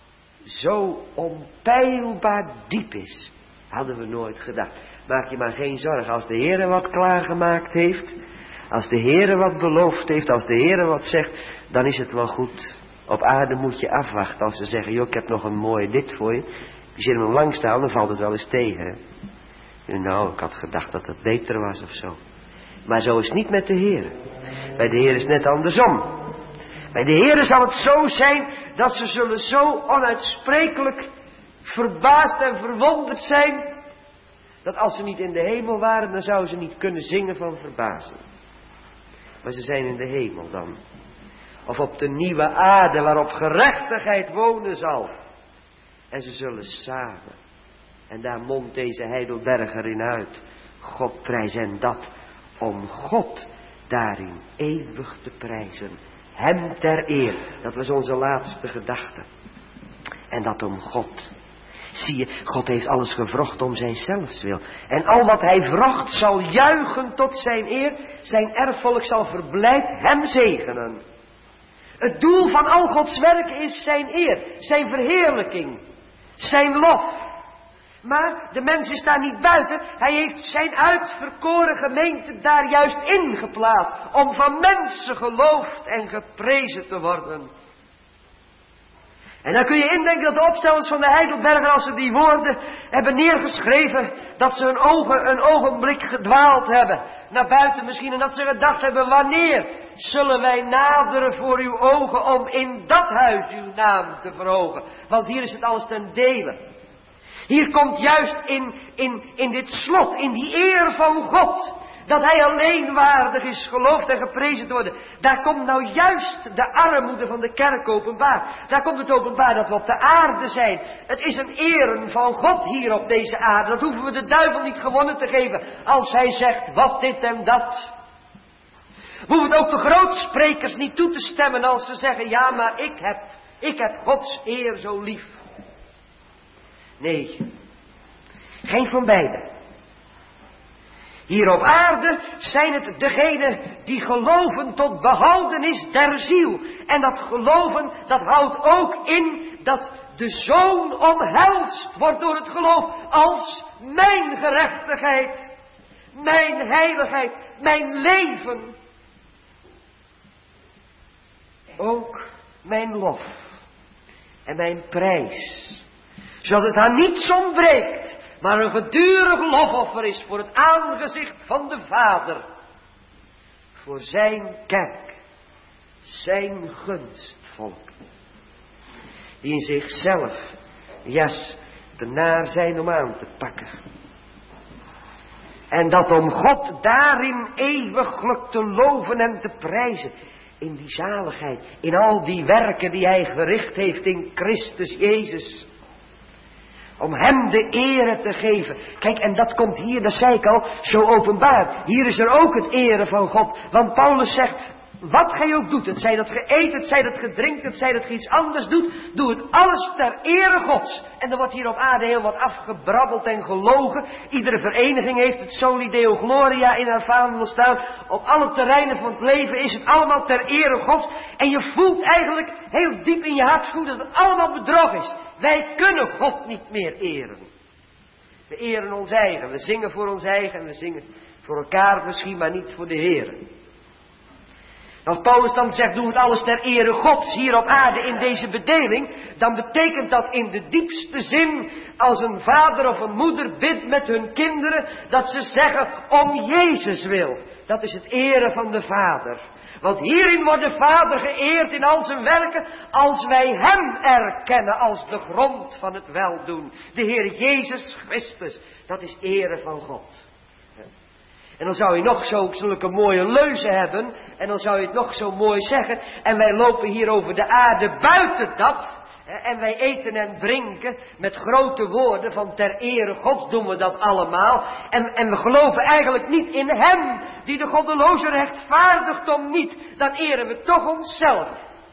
S1: zo onpeilbaar diep is, hadden we nooit gedacht. Maak je maar geen zorgen. Als de Heere wat klaargemaakt heeft, als de Heere wat beloofd heeft, als de Heere wat zegt, dan is het wel goed. Op aarde moet je afwachten. Als ze zeggen, joh, ik heb nog een mooi dit voor je. Je zit hem lang staan, dan valt het wel eens tegen. Hè? Nou, ik had gedacht dat het beter was of zo. Maar zo is het niet met de Heer. Bij de Heer is het net andersom. Bij de Heer zal het zo zijn dat ze zullen zo onuitsprekelijk verbaasd en verwonderd zijn, dat als ze niet in de hemel waren, dan zouden ze niet kunnen zingen van verbazing. Maar ze zijn in de hemel dan. Of op de nieuwe aarde waarop gerechtigheid wonen zal. En ze zullen samen. En daar mondt deze Heidelberger in uit. God prijs en dat. Om God daarin eeuwig te prijzen. Hem ter eer. Dat was onze laatste gedachte. En dat om God. Zie je, God heeft alles gevrocht om zijn zelfs wil. En al wat hij vrocht zal juichen tot zijn eer. Zijn erfvolk zal verblijd hem zegenen. Het doel van al Gods werken is zijn eer. Zijn verheerlijking. Zijn lof. Maar de mens is daar niet buiten. Hij heeft zijn uitverkoren gemeente daar juist in geplaatst. Om van mensen geloofd en geprezen te worden. En dan kun je indenken dat de opstellers van de Heidelberger, als ze die woorden hebben neergeschreven, dat ze hun ogen een ogenblik gedwaald hebben. Naar buiten misschien. En dat ze gedacht hebben, wanneer zullen wij naderen voor uw ogen om in dat huis uw naam te verhogen. Want hier is het alles ten dele. Hier komt juist in, in, in dit slot, in die eer van God, dat hij alleen waardig is geloofd en geprezen te worden. Daar komt nou juist de armoede van de kerk openbaar. Daar komt het openbaar dat we op de aarde zijn. Het is een eren van God hier op deze aarde. Dat hoeven we de duivel niet gewonnen te geven als hij zegt wat dit en dat. We hoeven ook de grootsprekers niet toe te stemmen als ze zeggen, ja, maar ik heb, ik heb Gods eer zo lief. Nee, geen van beiden. Hier op aarde zijn het degenen die geloven tot behoudenis der ziel. En dat geloven, dat houdt ook in dat de Zoon omhelst wordt door het geloof als mijn gerechtigheid, mijn heiligheid, mijn leven. Ook mijn lof en mijn prijs. Zodat het aan niets ontbreekt, maar een gedurig lofoffer is voor het aangezicht van de Vader. Voor zijn kerk, zijn gunstvolk. Die in zichzelf, jas, te naar zijn om aan te pakken. En dat om God daarin eeuwiglijk te loven en te prijzen. In die zaligheid, in al die werken die hij verricht heeft in Christus Jezus. Om hem de ere te geven. Kijk, en dat komt hier, dat zei ik al, zo openbaar. Hier is er ook het ere van God. Want Paulus zegt, wat gij ook doet, het zij dat ge eet, het zij dat ge drinkt, het zij dat ge iets anders doet, doe het alles ter ere Gods. En er wordt hier op aarde heel wat afgebrabbeld en gelogen. Iedere vereniging heeft het Soli Deo Gloria in haar vaandel staan. Op alle terreinen van het leven is het allemaal ter ere Gods. En je voelt eigenlijk heel diep in je hart voelt dat het allemaal bedrog is. Wij kunnen God niet meer eren. We eren ons eigen, we zingen voor ons eigen en we zingen voor elkaar misschien, maar niet voor de Heer. Als Paulus dan zegt, doe het alles ter ere Gods hier op aarde in deze bedeling, dan betekent dat in de diepste zin, als een vader of een moeder bidt met hun kinderen, dat ze zeggen, om Jezus wil. Dat is het ere van de Vader. Want hierin wordt de Vader geëerd in al zijn werken, als wij Hem erkennen als de grond van het weldoen. De Heer Jezus Christus, dat is ere van God. En dan zou je nog zo, zulke mooie leuzen hebben. En dan zou je het nog zo mooi zeggen. En wij lopen hier over de aarde buiten dat. En wij eten en drinken met grote woorden van ter ere Gods doen we dat allemaal. En, en we geloven eigenlijk niet in Hem die de goddeloze rechtvaardigt om niet. Dan eren we toch onszelf.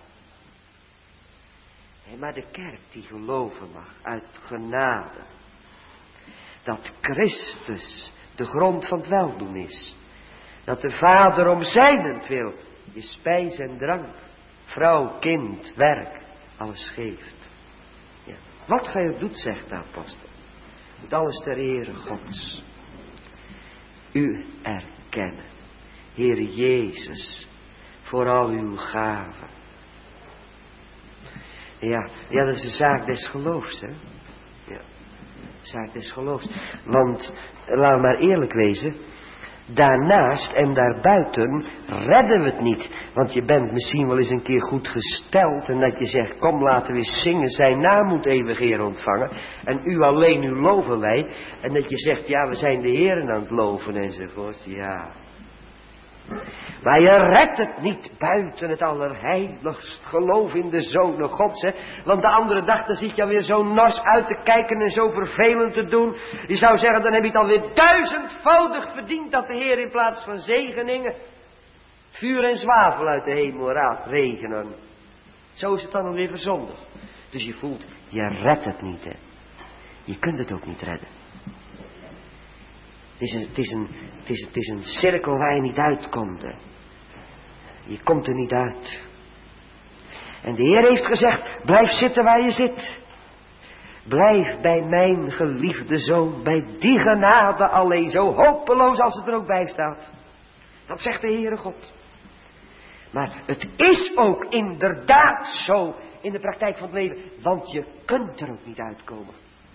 S1: Nee, maar de kerk die geloven mag uit genade. Dat Christus de grond van het weldoen is. Dat de Vader om zijnentwil je spijs en drank, vrouw, kind, werk, alles geeft. Ja. Wat gij ook doet, zegt de apostel, moet alles ter ere Gods. U erkennen, Heer Jezus, voor al uw gaven. Ja, ja, dat is de zaak des geloofs, hè. Ja, zaak des geloofs. Want, laten we maar eerlijk wezen, daarnaast en daarbuiten redden we het niet. Want je bent misschien wel eens een keer goed gesteld en dat je zegt, kom laten we eens zingen, zijn naam moet eeuwig eer ontvangen. En u alleen, u loven wij. En dat je zegt, ja, we zijn de Heeren aan het loven enzovoort, ja. Maar je redt het niet buiten het allerheiligst geloof in de Zonen Gods. Hè? Want de andere dag dan zit je alweer zo nors uit te kijken en zo vervelend te doen. Je zou zeggen, dan heb je het alweer duizendvoudig verdiend dat de Heer in plaats van zegeningen vuur en zwavel uit de hemel raad regenen. Zo is het dan alweer verzondigd. Dus je voelt, je redt het niet, hè. Je kunt het ook niet redden. Het is, een, het, is een, het, is, het is een cirkel waar je niet uitkomt. Hè. Je komt er niet uit. En de Heer heeft gezegd, blijf zitten waar je zit. Blijf bij mijn geliefde Zoon, bij die genade alleen, zo hopeloos als het er ook bij staat. Dat zegt de Heere God. Maar het is ook inderdaad zo in de praktijk van het leven, want je kunt er ook niet uitkomen.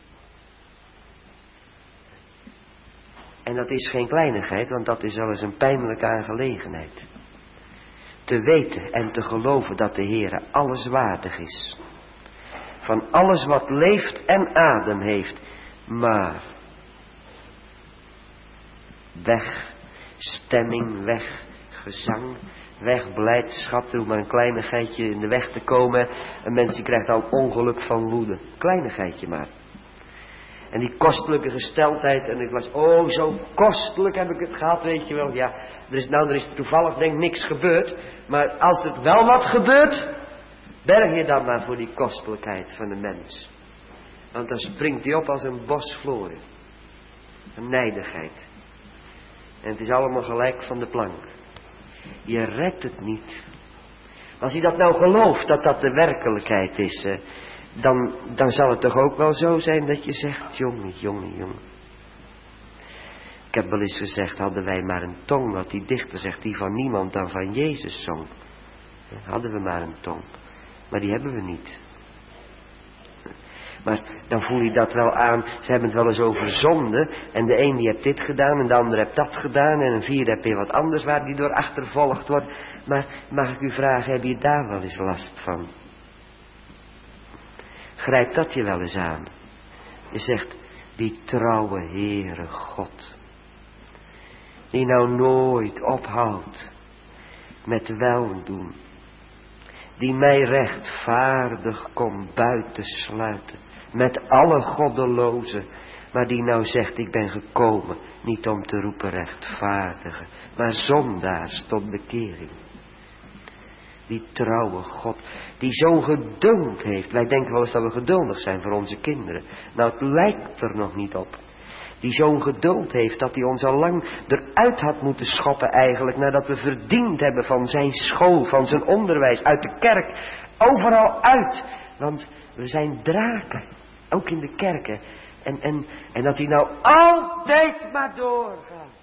S1: En dat is geen kleinigheid, want dat is wel eens een pijnlijke aangelegenheid. Te weten en te geloven dat de Heere alles waardig is. Van alles wat leeft en adem heeft. Maar weg stemming, weg gezang, weg blijdschap. Er hoeft maar een kleinigheidje in de weg te komen. Een mens die krijgt al ongeluk van woede. Kleinigheidje maar. En die kostelijke gesteldheid. En ik was, oh zo kostelijk heb ik het gehad, weet je wel. Ja, er is, nou er is toevallig denk ik niks gebeurd. Maar als er wel wat gebeurt, berg je dan maar voor die kostelijkheid van de mens. Want dan springt hij op als een bos vloren. Een nijdigheid. En het is allemaal gelijk van de plank. Je redt het niet. Als je dat nou gelooft, dat dat de werkelijkheid is, eh, dan, dan zal het toch ook wel zo zijn dat je zegt, jongen, jongen, jongen. Ik heb wel eens gezegd, hadden wij maar een tong, wat die dichter zegt, die van niemand dan van Jezus zong. Hadden we maar een tong. Maar die hebben we niet. Maar dan voel je dat wel aan. Ze hebben het wel eens over zonde. En de een die heeft dit gedaan en de ander heeft dat gedaan. En een vierde heeft weer wat anders waar die door achtervolgd wordt. Maar mag ik u vragen, heb je daar wel eens last van? Grijpt dat je wel eens aan? Je zegt, die trouwe Heere God. Die nou nooit ophoudt met weldoen. Die mij rechtvaardig komt buitensluiten. Met alle goddelozen. Maar die nou zegt, ik ben gekomen. Niet om te roepen rechtvaardigen. Maar zondaars tot bekering. Die trouwe God. Die zo'n geduld heeft. Wij denken wel eens dat we geduldig zijn voor onze kinderen. Nou, het lijkt er nog niet op. Die zo'n geduld heeft dat hij ons al lang eruit had moeten schoppen eigenlijk. Nadat we verdiend hebben van zijn school, van zijn onderwijs, uit de kerk. Overal uit. Want we zijn draken. Ook in de kerken. En, en, en dat hij nou altijd maar doorgaat.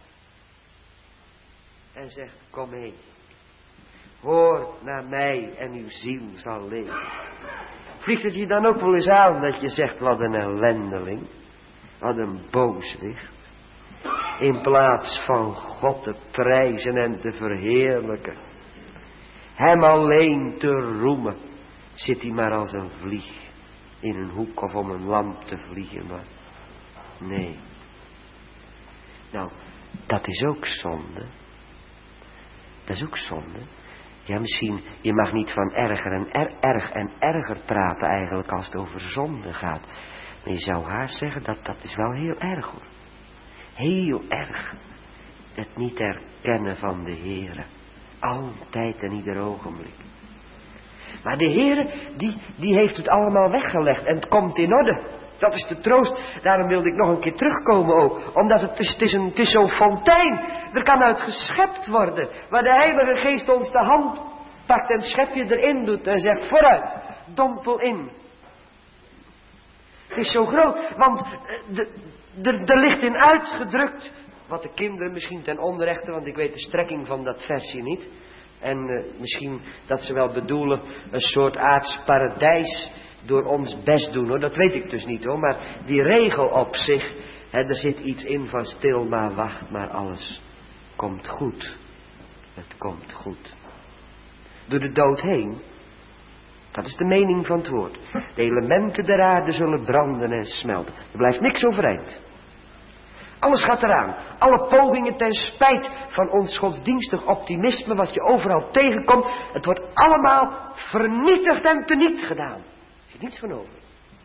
S1: En zegt, kom heen. Hoor naar mij en uw ziel zal leven. Vliegt het je dan ook wel eens aan dat je zegt, wat een ellendeling. Wat een booswicht. In plaats van God te prijzen en te verheerlijken. Hem alleen te roemen. Zit hij maar als een vlieg. In een hoek of om een lamp te vliegen. Maar nee. Nou, dat is ook zonde. Dat is ook zonde. Ja, misschien, je mag niet van erger en er, erg en erger praten eigenlijk als het over zonde gaat. Maar je zou haast zeggen dat dat is wel heel erg hoor. Heel erg. Het niet erkennen van de Heere. Altijd en ieder ogenblik. Maar de Heere, die, die heeft het allemaal weggelegd en het komt in orde. Dat is de troost. Daarom wilde ik nog een keer terugkomen ook. Omdat het is, het is, een, het is zo'n fontein. Er kan uit geschept worden. Waar de Heilige Geest ons de hand pakt en het schepje erin doet en zegt vooruit. Dompel in. Het is zo groot. Want er ligt in uitgedrukt. Wat de kinderen misschien ten onrechte. Want ik weet de strekking van dat versje niet. En uh, misschien dat ze wel bedoelen een soort aards paradijs door ons best doen hoor. Dat weet ik dus niet hoor. Maar die regel op zich. Hè, er zit iets in van stil maar wacht maar alles komt goed. Het komt goed. Door de dood heen. Dat is de mening van het woord. De elementen der aarde zullen branden en smelten. Er blijft niks overeind. Alles gaat eraan. Alle pogingen ten spijt van ons godsdienstig optimisme wat je overal tegenkomt. Het wordt allemaal vernietigd en teniet gedaan. Er zit niets van over.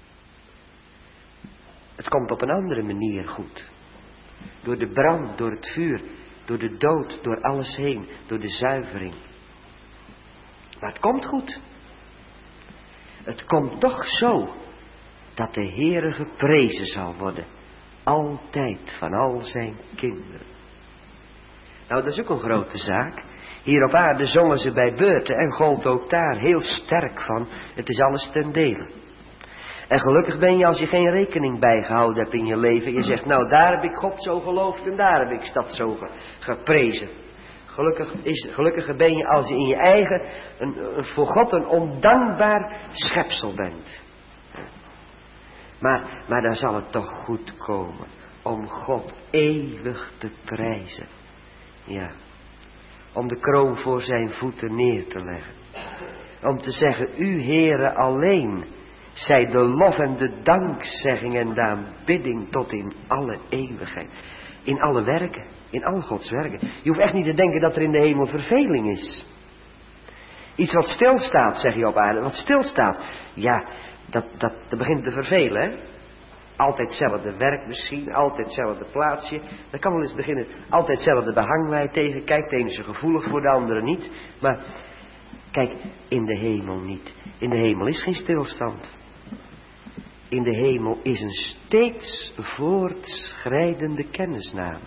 S1: Het komt op een andere manier goed. Door de brand, door het vuur, door de dood, door alles heen, door de zuivering. Maar het komt goed. Het komt toch zo dat de Heere geprezen zal worden. Altijd van al zijn kinderen. Nou, dat is ook een grote zaak. Hier op aarde zongen ze bij beurten en gold ook daar heel sterk van. Het is alles ten dele. En gelukkig ben je als je geen rekening bijgehouden hebt in je leven. Je zegt, nou daar heb ik God zo geloofd en daar heb ik dat zo ge- geprezen. Gelukkig, is, gelukkiger ben je als je in je eigen, een, een, voor God een ondankbaar schepsel bent. Maar, maar dan zal het toch goed komen om God eeuwig te prijzen. Ja, om de kroon voor zijn voeten neer te leggen. Om te zeggen, u Heere alleen, zij de lof en de dankzegging en de aanbidding tot in alle eeuwigheid. In alle werken, in al Gods werken. Je hoeft echt niet te denken dat er in de hemel verveling is. Iets wat stilstaat, zeg je op aarde, wat stilstaat. Ja, dat, dat, dat begint te vervelen, hè. Altijd hetzelfde werk misschien, altijd hetzelfde plaatsje. Dan kan wel eens beginnen, altijd hetzelfde behang waar je tegen kijkt. De ene is er gevoelig voor, de andere niet. Maar kijk, in de hemel niet. In de hemel is geen stilstand. In de hemel is een steeds voortschrijdende kennisname.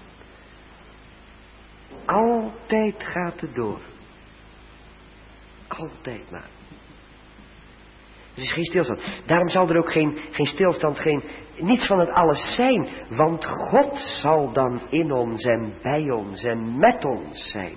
S1: Altijd gaat het door. Altijd maar. Er is geen stilstand. Daarom zal er ook geen, geen stilstand, geen, niets van het alles zijn. Want God zal dan in ons en bij ons en met ons zijn.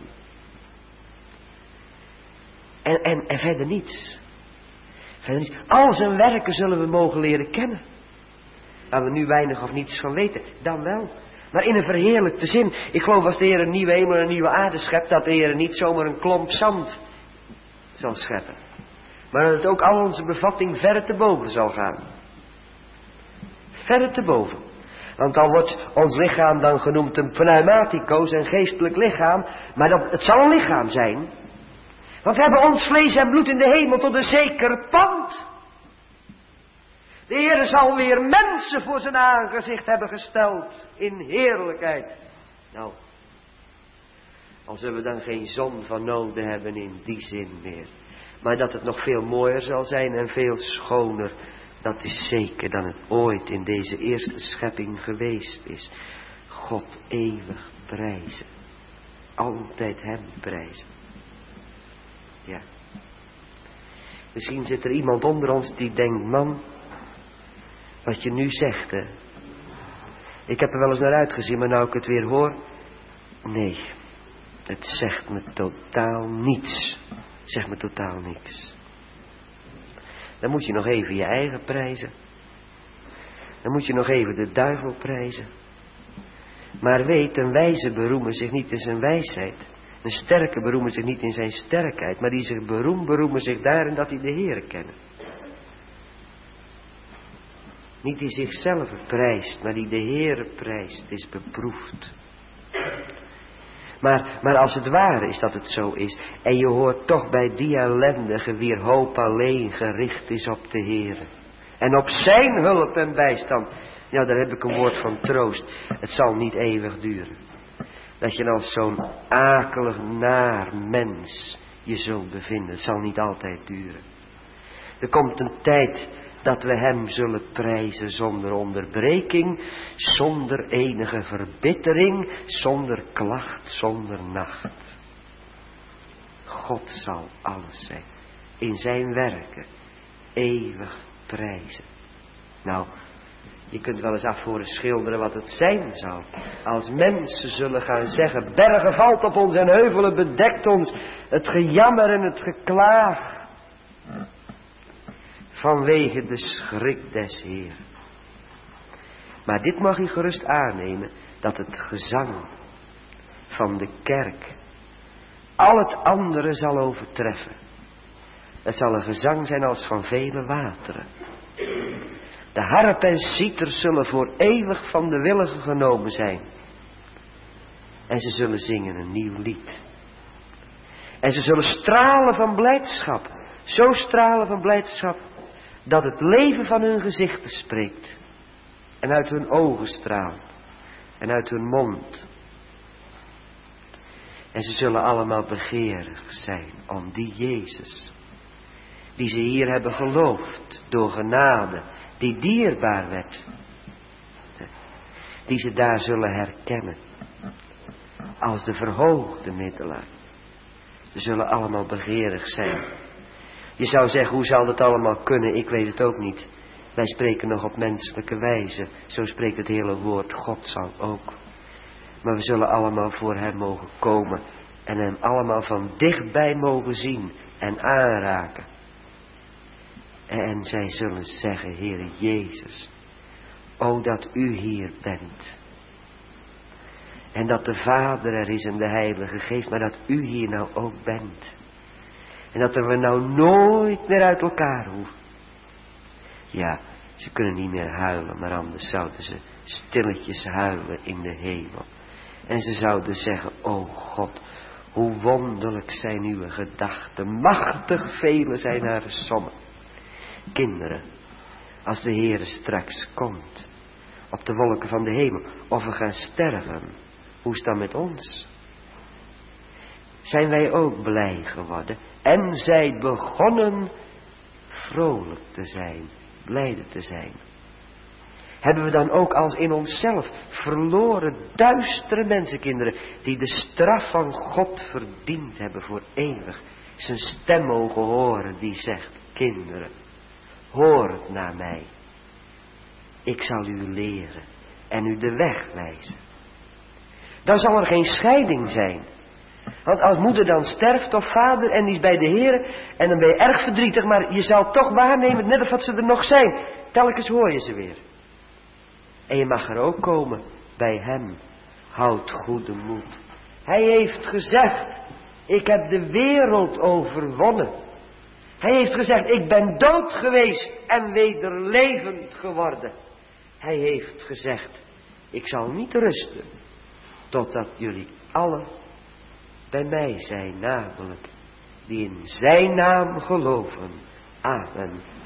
S1: En, en, en verder niets. Verder niets. Al zijn werken zullen we mogen leren kennen. Waar we nu weinig of niets van weten. Dan wel. Maar in een verheerlijkte zin. Ik geloof als de Heer een nieuwe hemel en een nieuwe aarde schept, dat de Heer niet zomaar een klomp zand zal scheppen. Maar dat het ook al onze bevatting verre te boven zal gaan. Verre te boven. Want al wordt ons lichaam dan genoemd een pneumatico, een geestelijk lichaam. Maar dat, het zal een lichaam zijn. Want we hebben ons vlees en bloed in de hemel tot een zeker pand. De Heer zal weer mensen voor zijn aangezicht hebben gesteld. In heerlijkheid. Nou. Al zullen we dan geen zon van noden hebben in die zin meer. Maar dat het nog veel mooier zal zijn en veel schoner. Dat is zeker dan het ooit in deze eerste schepping geweest is. God eeuwig prijzen. Altijd hem prijzen. Ja. Misschien zit er iemand onder ons die denkt, man, wat je nu zegt, hè. Ik heb er wel eens naar uitgezien, maar nou ik het weer hoor. Nee, het zegt me totaal niets. Zegt me totaal niks. Dan moet je nog even je eigen prijzen. Dan moet je nog even de duivel prijzen. Maar weet, een wijze beroemen zich niet in zijn wijsheid. Een sterke beroemen zich niet in zijn sterkheid. Maar die zich beroemen, beroemen zich daarin dat hij de Heere kennen. Niet die zichzelf prijst, maar die de Heere prijst, is beproefd. Maar, maar als het waar is dat het zo is, en je hoort toch bij die ellendige wier hoop alleen gericht is op de Heere. En op zijn hulp en bijstand. Ja, daar heb ik een woord van troost. Het zal niet eeuwig duren. Dat je als zo'n akelig naar mens je zult bevinden. Het zal niet altijd duren. Er komt een tijd dat we hem zullen prijzen zonder onderbreking, zonder enige verbittering, zonder klacht, zonder nacht. God zal alles zijn, in zijn werken, eeuwig prijzen. Nou, je kunt wel eens af horen schilderen wat het zijn zal. Als mensen zullen gaan zeggen, bergen valt op ons en heuvelen bedekt ons, het gejammer en het geklaag. Vanwege de schrik des Heeren. Maar dit mag u gerust aannemen, dat het gezang van de kerk al het andere zal overtreffen. Het zal een gezang zijn als van vele wateren. De harp en citer zullen voor eeuwig van de willigen genomen zijn. En ze zullen zingen een nieuw lied. En ze zullen stralen van blijdschap. Zo stralen van blijdschap dat het leven van hun gezichten spreekt. En uit hun ogen straalt. En uit hun mond. En ze zullen allemaal begeerig zijn om die Jezus. Die ze hier hebben geloofd door genade. Die dierbaar werd. Die ze daar zullen herkennen. Als de verhoogde middelaar. Ze zullen allemaal begeerig zijn. Je zou zeggen, hoe zal dat allemaal kunnen? Ik weet het ook niet. Wij spreken nog op menselijke wijze. Zo spreekt het hele woord. God zal ook. Maar we zullen allemaal voor hem mogen komen. En hem allemaal van dichtbij mogen zien en aanraken. En zij zullen zeggen, Heere Jezus, o dat u hier bent. En dat de Vader er is en de Heilige Geest, maar dat u hier nou ook bent. En dat we nou nooit meer uit elkaar hoeven. Ja, ze kunnen niet meer huilen, maar anders zouden ze stilletjes huilen in de hemel. En ze zouden zeggen, o God, hoe wonderlijk zijn uw gedachten, machtig vele zijn haar sommen. Kinderen, als de Heere straks komt, op de wolken van de hemel, of we gaan sterven, hoe is het dan met ons? Zijn wij ook blij geworden en zij begonnen vrolijk te zijn, blijde te zijn? Hebben we dan ook als in onszelf verloren duistere mensenkinderen die de straf van God verdiend hebben voor eeuwig, zijn stem mogen horen die zegt: kinderen, hoort naar mij. Ik zal u leren en u de weg wijzen. Dan zal er geen scheiding zijn. Want als moeder dan sterft of vader en die is bij de Heer, en dan ben je erg verdrietig, maar je zal toch waarnemen, net of wat ze er nog zijn. Telkens hoor je ze weer. En je mag er ook komen bij hem. Houd goede moed. Hij heeft gezegd: ik heb de wereld overwonnen. Hij heeft gezegd: ik ben dood geweest en weder levend geworden. Hij heeft gezegd: ik zal niet rusten totdat jullie allen bij mij zijn, namelijk die in zijn naam geloven. Amen.